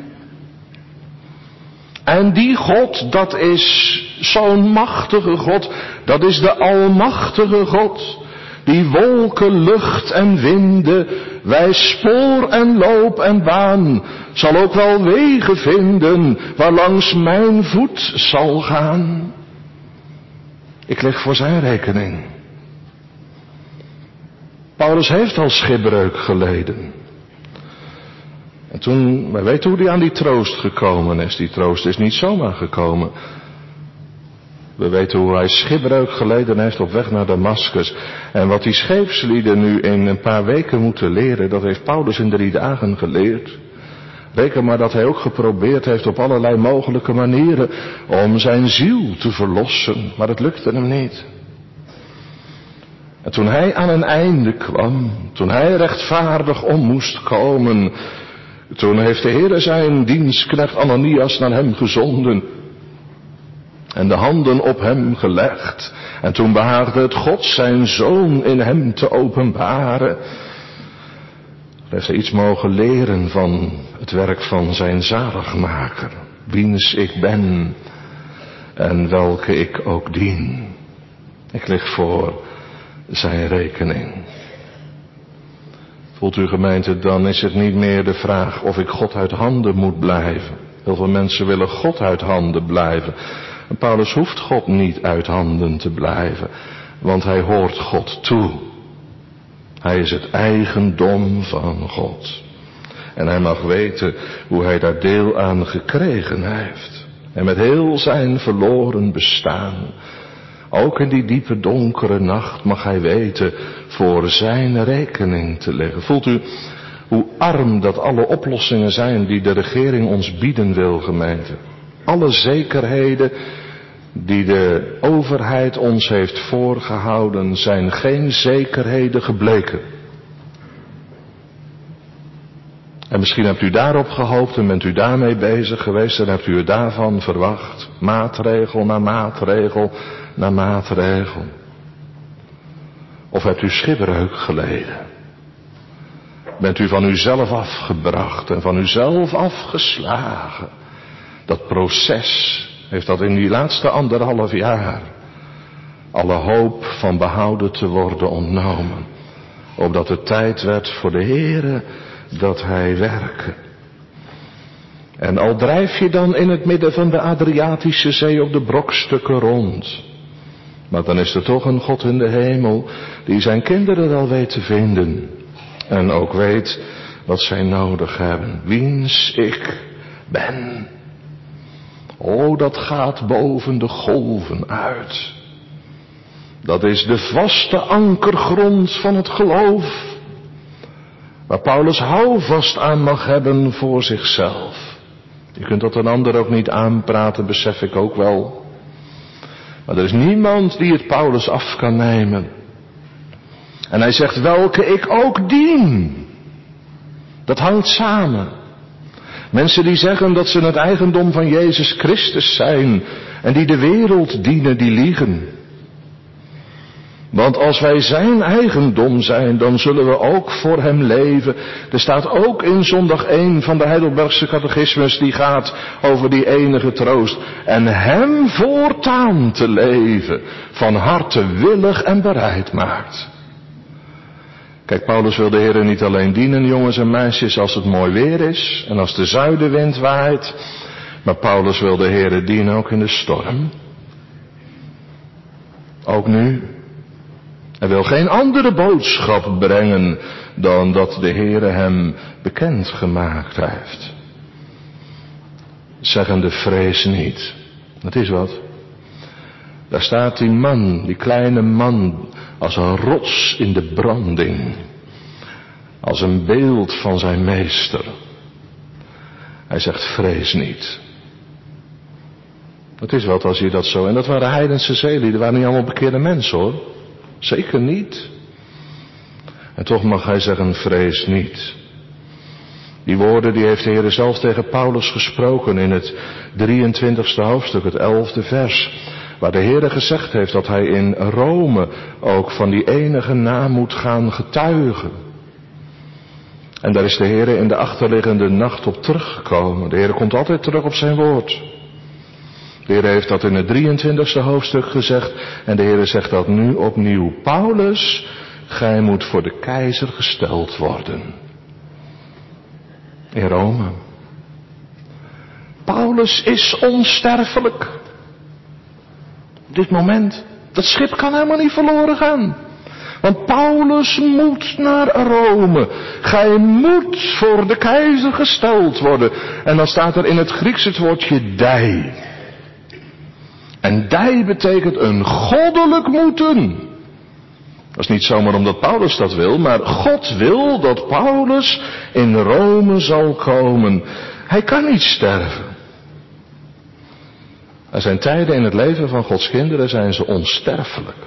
En die God, dat is zo'n machtige God. Dat is de almachtige God. Die wolken, lucht en winden, wij spoor en loop en baan, zal ook wel wegen vinden, waarlangs mijn voet zal gaan. Ik leg voor zijn rekening. Paulus heeft al schipbreuk geleden. En toen, wij weten hoe hij aan die troost gekomen is. Die troost is niet zomaar gekomen. We weten hoe hij schipbreuk geleden heeft op weg naar Damascus. En wat die scheepslieden nu in een paar weken moeten leren, dat heeft Paulus in drie dagen geleerd. Reken maar dat hij ook geprobeerd heeft op allerlei mogelijke manieren om zijn ziel te verlossen. Maar het lukte hem niet. En toen hij aan een einde kwam, toen hij rechtvaardig om moest komen, toen heeft de Heere zijn dienstknecht Ananias naar hem gezonden en de handen op hem gelegd. En toen behaagde het God zijn zoon in hem te openbaren. Heeft hij iets mogen leren van het werk van zijn zaligmaker, wiens ik ben en welke ik ook dien. Ik lig voor zijn rekening. Voelt u, gemeente, dan is het niet meer de vraag of ik God uit handen moet blijven. Heel veel mensen willen God uit handen blijven. En Paulus hoeft God niet uit handen te blijven, want hij hoort God toe. Hij is het eigendom van God. En hij mag weten hoe hij daar deel aan gekregen heeft. En met heel zijn verloren bestaan, ook in die diepe donkere nacht, mag hij weten voor zijn rekening te leggen. Voelt u hoe arm dat alle oplossingen zijn die de regering ons bieden wil, gemeente? Alle zekerheden die de overheid ons heeft voorgehouden zijn geen zekerheden gebleken. En misschien hebt u daarop gehoopt en bent u daarmee bezig geweest en hebt u het daarvan verwacht. Maatregel na maatregel na maatregel. Of hebt u schipbreuk geleden? Bent u van uzelf afgebracht en van uzelf afgeslagen? Dat proces heeft dat in die laatste anderhalf jaar alle hoop van behouden te worden ontnomen. Opdat het tijd werd voor de Heere dat hij werke. En al drijf je dan in het midden van de Adriatische Zee op de brokstukken rond, maar dan is er toch een God in de hemel die zijn kinderen wel weet te vinden. En ook weet wat zij nodig hebben. Wiens ik ben. O, dat gaat boven de golven uit. Dat is de vaste ankergrond van het geloof, waar Paulus houvast aan mag hebben voor zichzelf. Je kunt dat een ander ook niet aanpraten, besef ik ook wel. Maar er is niemand die het Paulus af kan nemen. En hij zegt, welke ik ook dien. Dat hangt samen. Mensen die zeggen dat ze het eigendom van Jezus Christus zijn en die de wereld dienen, die liegen. Want als wij zijn eigendom zijn, dan zullen we ook voor hem leven. Er staat ook in zondag één van de Heidelbergse catechismus, die gaat over die enige troost. En hem voortaan te leven, van harte willig en bereid maakt. Kijk, Paulus wil de Heer niet alleen dienen, jongens en meisjes, als het mooi weer is en als de zuidenwind waait. Maar Paulus wil de Heer dienen ook in de storm. Ook nu. Hij wil geen andere boodschap brengen dan dat de Heere hem bekend gemaakt heeft. Zeggende, vrees niet. Dat is wat. Daar staat die man, die kleine man, als een rots in de branding. Als een beeld van zijn meester. Hij zegt, vrees niet. Dat is wat als je dat zo... En dat waren heidense zeelieden, waren niet allemaal bekeerde mensen hoor. Zeker niet. En toch mag hij zeggen, vrees niet. Die woorden die heeft de Heer zelf tegen Paulus gesproken in het drieëntwintigste hoofdstuk, het elfde vers. Waar de Heer gezegd heeft dat hij in Rome ook van die enige naam moet gaan getuigen. En daar is de Heer in de achterliggende nacht op teruggekomen. De Heer komt altijd terug op zijn woord. De Heer heeft dat in het drieëntwintigste hoofdstuk gezegd. En de Heer zegt dat nu opnieuw. Paulus, gij moet voor de keizer gesteld worden. In Rome. Paulus is onsterfelijk. Op dit moment. Dat schip kan helemaal niet verloren gaan. Want Paulus moet naar Rome. Gij moet voor de keizer gesteld worden. En dan staat er in het Grieks het woordje dei. En dei betekent een goddelijk moeten. Dat is niet zomaar omdat Paulus dat wil, maar God wil dat Paulus in Rome zal komen. Hij kan niet sterven. Er zijn tijden in het leven van Gods kinderen, zijn ze onsterfelijk.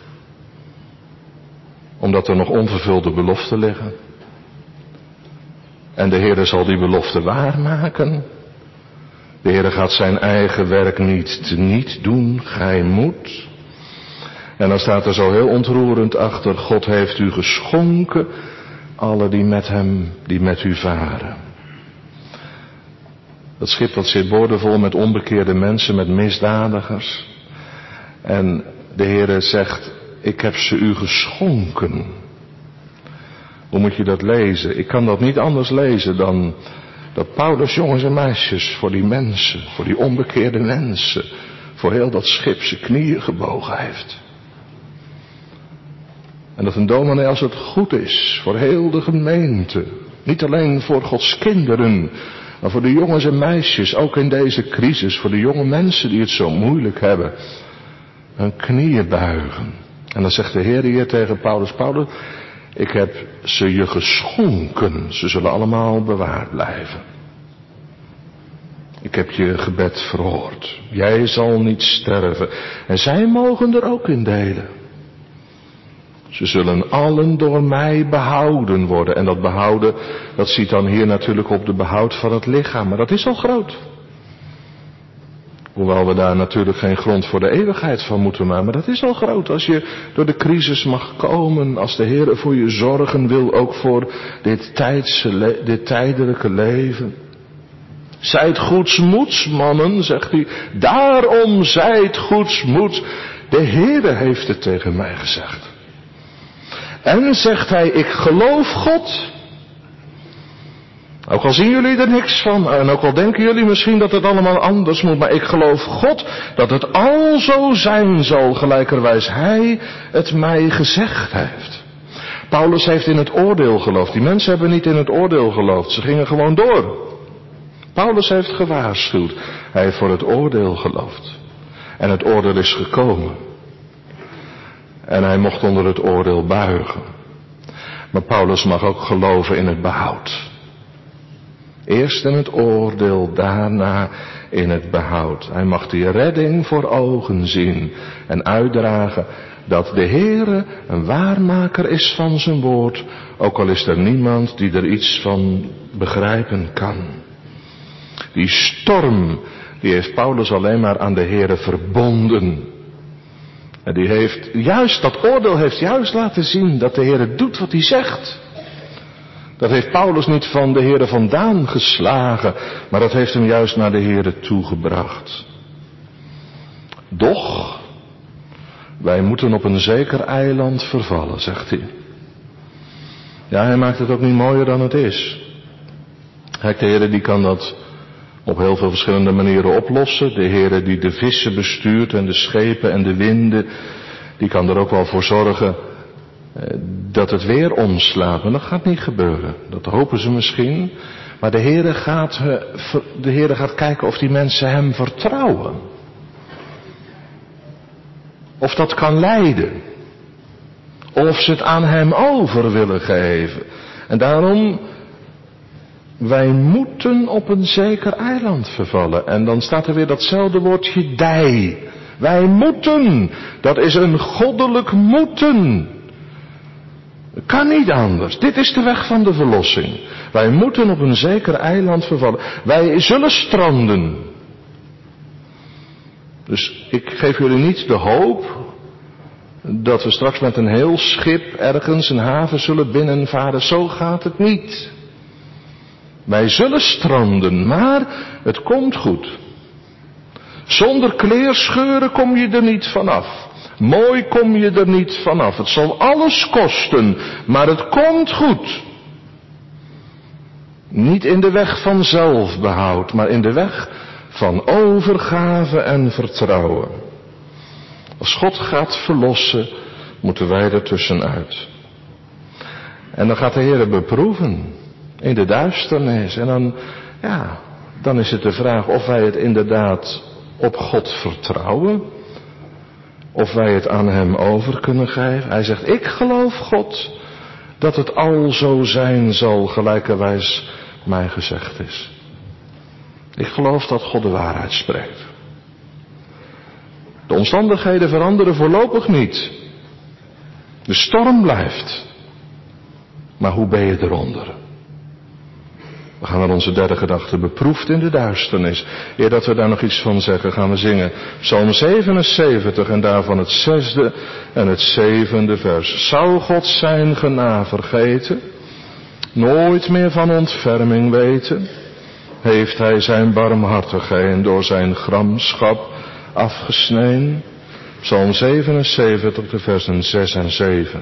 Omdat er nog onvervulde beloften liggen. En de Heer zal die belofte waarmaken. De Heer gaat zijn eigen werk niet teniet doen, gij moet. En dan staat er zo heel ontroerend achter, God heeft u geschonken, alle die met hem, die met u varen. Dat schip dat zit boordevol met onbekeerde mensen, met misdadigers. En de Heer zegt, ik heb ze u geschonken. Hoe moet je dat lezen? Ik kan dat niet anders lezen dan dat Paulus jongens en meisjes voor die mensen, voor die onbekeerde mensen, voor heel dat schip zijn knieën gebogen heeft. En dat een dominee, als het goed is, voor heel de gemeente, niet alleen voor Gods kinderen, maar voor de jongens en meisjes, ook in deze crisis, voor de jonge mensen die het zo moeilijk hebben, hun knieën buigen. En dan zegt de Heer hier tegen Paulus, Paulus, ik heb ze je geschonken, ze zullen allemaal bewaard blijven. Ik heb je gebed verhoord, jij zal niet sterven en zij mogen er ook in delen. Ze zullen allen door mij behouden worden. En dat behouden, dat ziet dan hier natuurlijk op de behoud van het lichaam. Maar dat is al groot. Hoewel we daar natuurlijk geen grond voor de eeuwigheid van moeten maken. Maar dat is al groot. Als je door de crisis mag komen. Als de Heer voor je zorgen wil. Ook voor dit, tijdse, dit tijdelijke leven. Zijt goedsmoeds, mannen, zegt hij. Daarom zijt goedsmoeds. De Heer heeft het tegen mij gezegd. En zegt hij, ik geloof God. Ook al zien jullie er niks van. En ook al denken jullie misschien dat het allemaal anders moet. Maar ik geloof God dat het al zo zijn zal. Gelijkerwijs hij het mij gezegd heeft. Paulus heeft in het oordeel geloofd. Die mensen hebben niet in het oordeel geloofd. Ze gingen gewoon door. Paulus heeft gewaarschuwd. Hij heeft voor het oordeel geloofd. En het oordeel is gekomen. En hij mocht onder het oordeel buigen. Maar Paulus mag ook geloven in het behoud. Eerst in het oordeel, daarna in het behoud. Hij mag die redding voor ogen zien en uitdragen dat de Heere een waarmaker is van zijn woord, ook al is er niemand die er iets van begrijpen kan. Die storm, die heeft Paulus alleen maar aan de Heere verbonden. En die heeft juist, dat oordeel heeft juist laten zien dat de Heere doet wat hij zegt. Dat heeft Paulus niet van de Heere vandaan geslagen, maar dat heeft hem juist naar de Heere toegebracht. Doch, wij moeten op een zeker eiland vervallen, zegt hij. Ja, hij maakt het ook niet mooier dan het is. Kijk, de Heere die kan dat op heel veel verschillende manieren oplossen. De Heere die de vissen bestuurt en de schepen en de winden, die kan er ook wel voor zorgen dat het weer omslaat. Maar dat gaat niet gebeuren. Dat hopen ze misschien. Maar de Heere gaat, de Heere gaat kijken of die mensen hem vertrouwen. Of dat kan leiden. Of ze het aan hem over willen geven. En daarom, wij moeten op een zeker eiland vervallen. En dan staat er weer datzelfde woordje dij. Wij moeten. Dat is een goddelijk moeten. Kan niet anders. Dit is de weg van de verlossing. Wij moeten op een zeker eiland vervallen. Wij zullen stranden. Dus ik geef jullie niet de hoop dat we straks met een heel schip ergens een haven zullen binnenvaren. Zo gaat het niet. Wij zullen stranden, maar het komt goed. Zonder kleerscheuren kom je er niet vanaf. Mooi kom je er niet vanaf. Het zal alles kosten, maar het komt goed. Niet in de weg van zelfbehoud, maar in de weg van overgave en vertrouwen. Als God gaat verlossen, moeten wij er tussenuit. En dan gaat de Heer beproeven in de duisternis. En dan, ja, dan is het de vraag of wij het inderdaad op God vertrouwen. Of wij het aan hem over kunnen geven. Hij zegt, ik geloof God dat het al zo zijn zal gelijkerwijs mij gezegd is. Ik geloof dat God de waarheid spreekt. De omstandigheden veranderen voorlopig niet. De storm blijft. Maar hoe ben je eronder? We gaan naar onze derde gedachte, beproefd in de duisternis. Eer dat we daar nog iets van zeggen, gaan we zingen Psalm zevenenzeventig en daarvan het zesde en het zevende vers. Zou God zijn genade vergeten, nooit meer van ontferming weten, heeft hij zijn barmhartigheid door zijn gramschap afgesneden. Psalm zevenenzeventig, de versen zes en zeven.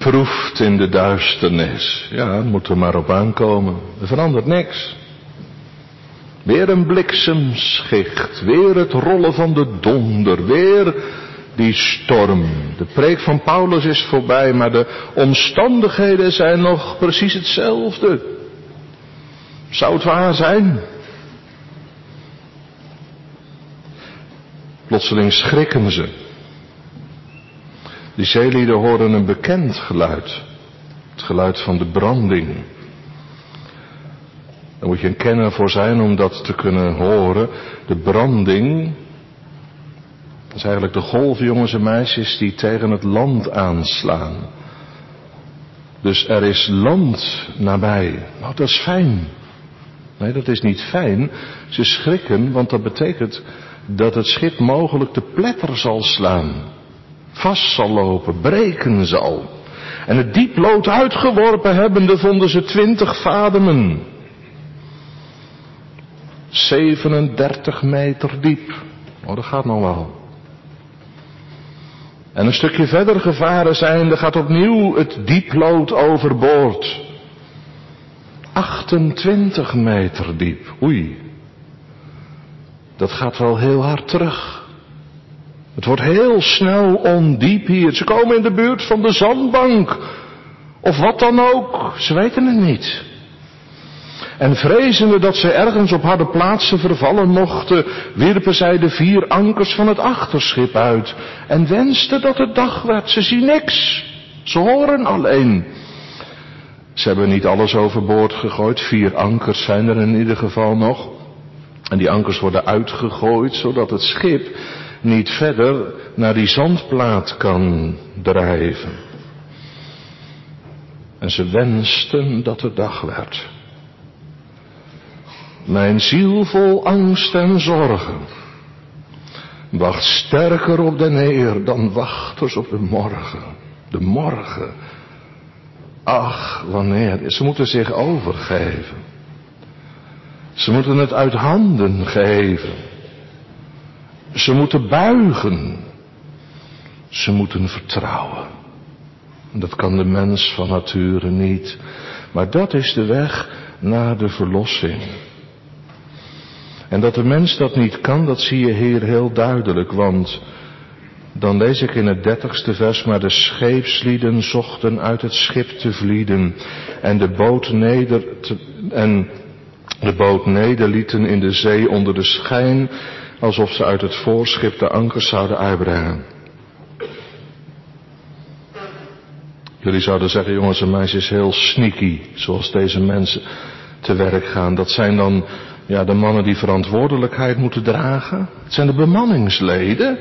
beproefd in de duisternis. Ja, het moet er maar op aankomen. Er verandert niks. Weer een bliksemschicht, weer het rollen van de donder, weer die storm. De preek van Paulus is voorbij, maar de omstandigheden zijn nog precies hetzelfde. Zou het waar zijn? Plotseling schrikken ze. Die zeelieden horen een bekend geluid. Het geluid van de branding. Daar moet je een kenner voor zijn om dat te kunnen horen. De branding, dat is eigenlijk de golf, jongens en meisjes, die tegen het land aanslaan. Dus er is land nabij. Nou, dat is fijn. Nee, dat is niet fijn. Ze schrikken, want dat betekent dat het schip mogelijk te pletter zal slaan. Vast zal lopen, breken zal. En het dieplood uitgeworpen hebbende vonden ze twintig vademen. zevenendertig meter diep. Oh, dat gaat nog wel. En een stukje verder gevaren zijnde gaat opnieuw het dieplood overboord. achtentwintig meter diep. Oei. Dat gaat wel heel hard terug. Het wordt heel snel ondiep hier. Ze komen in de buurt van de zandbank. Of wat dan ook. Ze weten het niet. En vrezende dat ze ergens op harde plaatsen vervallen mochten, wierpen zij de vier ankers van het achterschip uit. En wensten dat het dag werd. Ze zien niks. Ze horen alleen. Ze hebben niet alles overboord gegooid. Vier ankers zijn er in ieder geval nog. En die ankers worden uitgegooid, zodat het schip niet verder naar die zandplaat kan drijven. En ze wensten dat het dag werd. Mijn ziel vol angst en zorgen wacht sterker op de neer dan wachters op de morgen. De morgen. Ach, wanneer? Ze moeten zich overgeven. Ze moeten het uit handen geven. Ze moeten buigen. Ze moeten vertrouwen. Dat kan de mens van nature niet. Maar dat is de weg naar de verlossing. En dat de mens dat niet kan, dat zie je hier heel duidelijk. Want dan lees ik in het dertigste vers, maar de scheepslieden zochten uit het schip te vlieden. En de boot neder, te, en de boot nederlieten in de zee onder de schijn, alsof ze uit het voorschip de ankers zouden uitbrengen. Jullie zouden zeggen, jongens en meisjes, heel sneaky, zoals deze mensen te werk gaan. Dat zijn dan ja, de mannen die verantwoordelijkheid moeten dragen. Het zijn de bemanningsleden.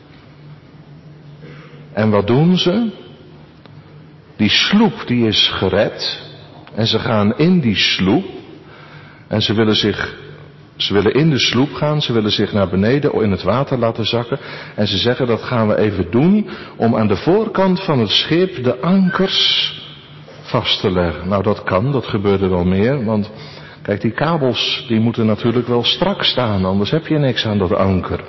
En wat doen ze? Die sloep die is gered. En ze gaan in die sloep. En ze willen zich, ze willen in de sloep gaan. Ze willen zich naar beneden in het water laten zakken. En ze zeggen, dat gaan we even doen om aan de voorkant van het schip de ankers vast te leggen. Nou, dat kan, dat gebeurde wel meer. Want kijk, die kabels die moeten natuurlijk wel strak staan. Anders heb je niks aan dat anker.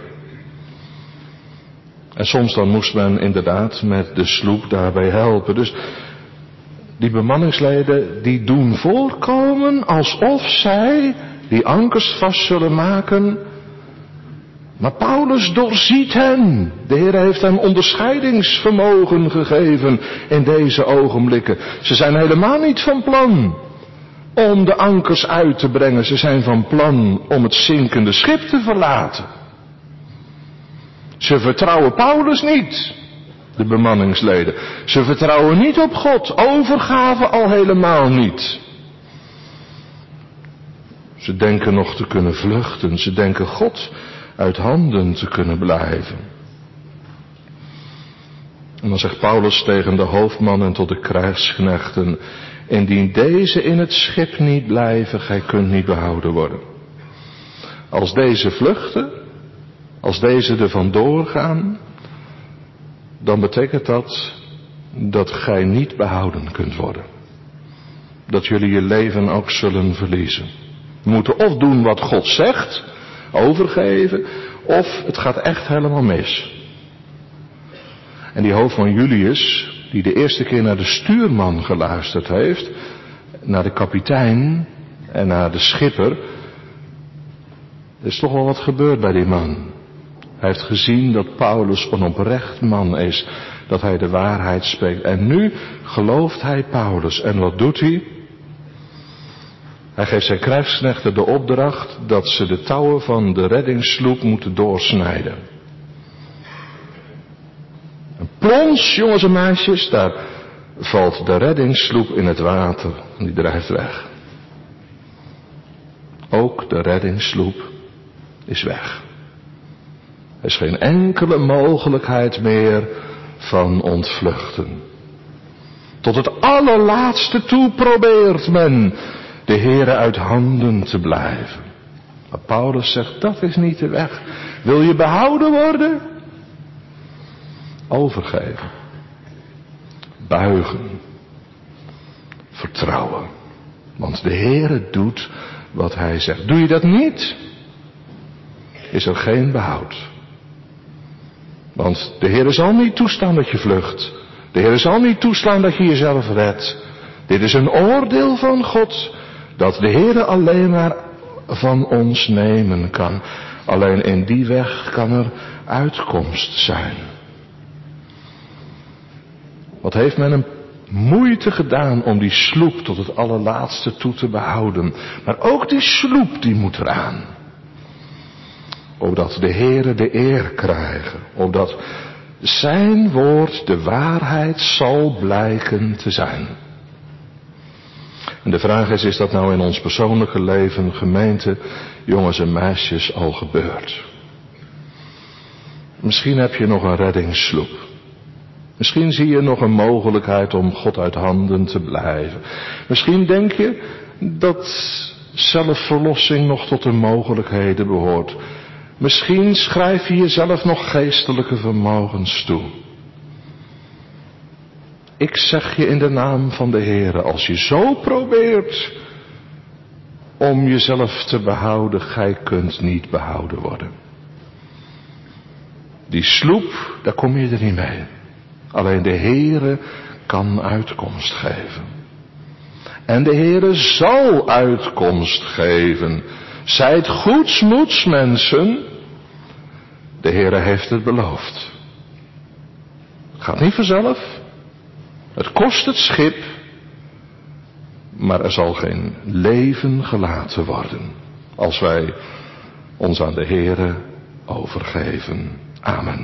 En soms dan moest men inderdaad met de sloep daarbij helpen. Dus die bemanningsleden die doen voorkomen alsof zij die ankers vast zullen maken. Maar Paulus doorziet hen. De Heer heeft hem onderscheidingsvermogen gegeven in deze ogenblikken. Ze zijn helemaal niet van plan om de ankers uit te brengen. Ze zijn van plan om het zinkende schip te verlaten. Ze vertrouwen Paulus niet, de bemanningsleden. Ze vertrouwen niet op God, overgave al helemaal niet. Ze denken nog te kunnen vluchten, ze denken God uit handen te kunnen blijven. En dan zegt Paulus tegen de hoofdman en tot de krijgsknechten: indien deze in het schip niet blijven, gij kunt niet behouden worden. Als deze vluchten, als deze er vandoor gaan, dan betekent dat dat gij niet behouden kunt worden. Dat jullie je leven ook zullen verliezen. We moeten of doen wat God zegt, overgeven, of het gaat echt helemaal mis. En die hoofdman Julius, die de eerste keer naar de stuurman geluisterd heeft, naar de kapitein en naar de schipper. Er is toch wel wat gebeurd bij die man. Hij heeft gezien dat Paulus een oprecht man is, dat hij de waarheid spreekt. En nu gelooft hij Paulus. En wat doet hij? Hij geeft zijn krijgsknechten de opdracht dat ze de touwen van de reddingssloep moeten doorsnijden. En plons, jongens en meisjes, daar valt de reddingssloep in het water. En die drijft weg. Ook de reddingssloep is weg. Er is geen enkele mogelijkheid meer van ontvluchten. Tot het allerlaatste toe probeert men de Heere uit handen te blijven. Maar Paulus zegt, dat is niet de weg. Wil je behouden worden? Overgeven. Buigen. Vertrouwen. Want de Heere doet wat hij zegt. Doe je dat niet? Is er geen behoud. Want de Heere zal niet toestaan dat je vlucht. De Heere zal niet toestaan dat je jezelf redt. Dit is een oordeel van God, dat de Heere alleen maar van ons nemen kan. Alleen in die weg kan er uitkomst zijn. Wat heeft men een moeite gedaan om die sloep tot het allerlaatste toe te behouden. Maar ook die sloep die moet eraan. Opdat de Heere de eer krijgen. Opdat zijn woord de waarheid zal blijken te zijn. En de vraag is, is dat nou in ons persoonlijke leven, gemeente, jongens en meisjes, al gebeurd? Misschien heb je nog een reddingssloep. Misschien zie je nog een mogelijkheid om God uit handen te blijven. Misschien denk je dat zelfverlossing nog tot de mogelijkheden behoort. Misschien schrijf je jezelf nog geestelijke vermogens toe. Ik zeg je in de naam van de Heere, als je zo probeert om jezelf te behouden, gij kunt niet behouden worden. Die sloep, daar kom je er niet mee. Alleen de Heere kan uitkomst geven. En de Heere zal uitkomst geven. Zijt goedsmoeds, mensen. De Heere heeft het beloofd. Het gaat niet vanzelf. Het kost het schip. Maar er zal geen leven gelaten worden. Als wij ons aan de Heere overgeven. Amen.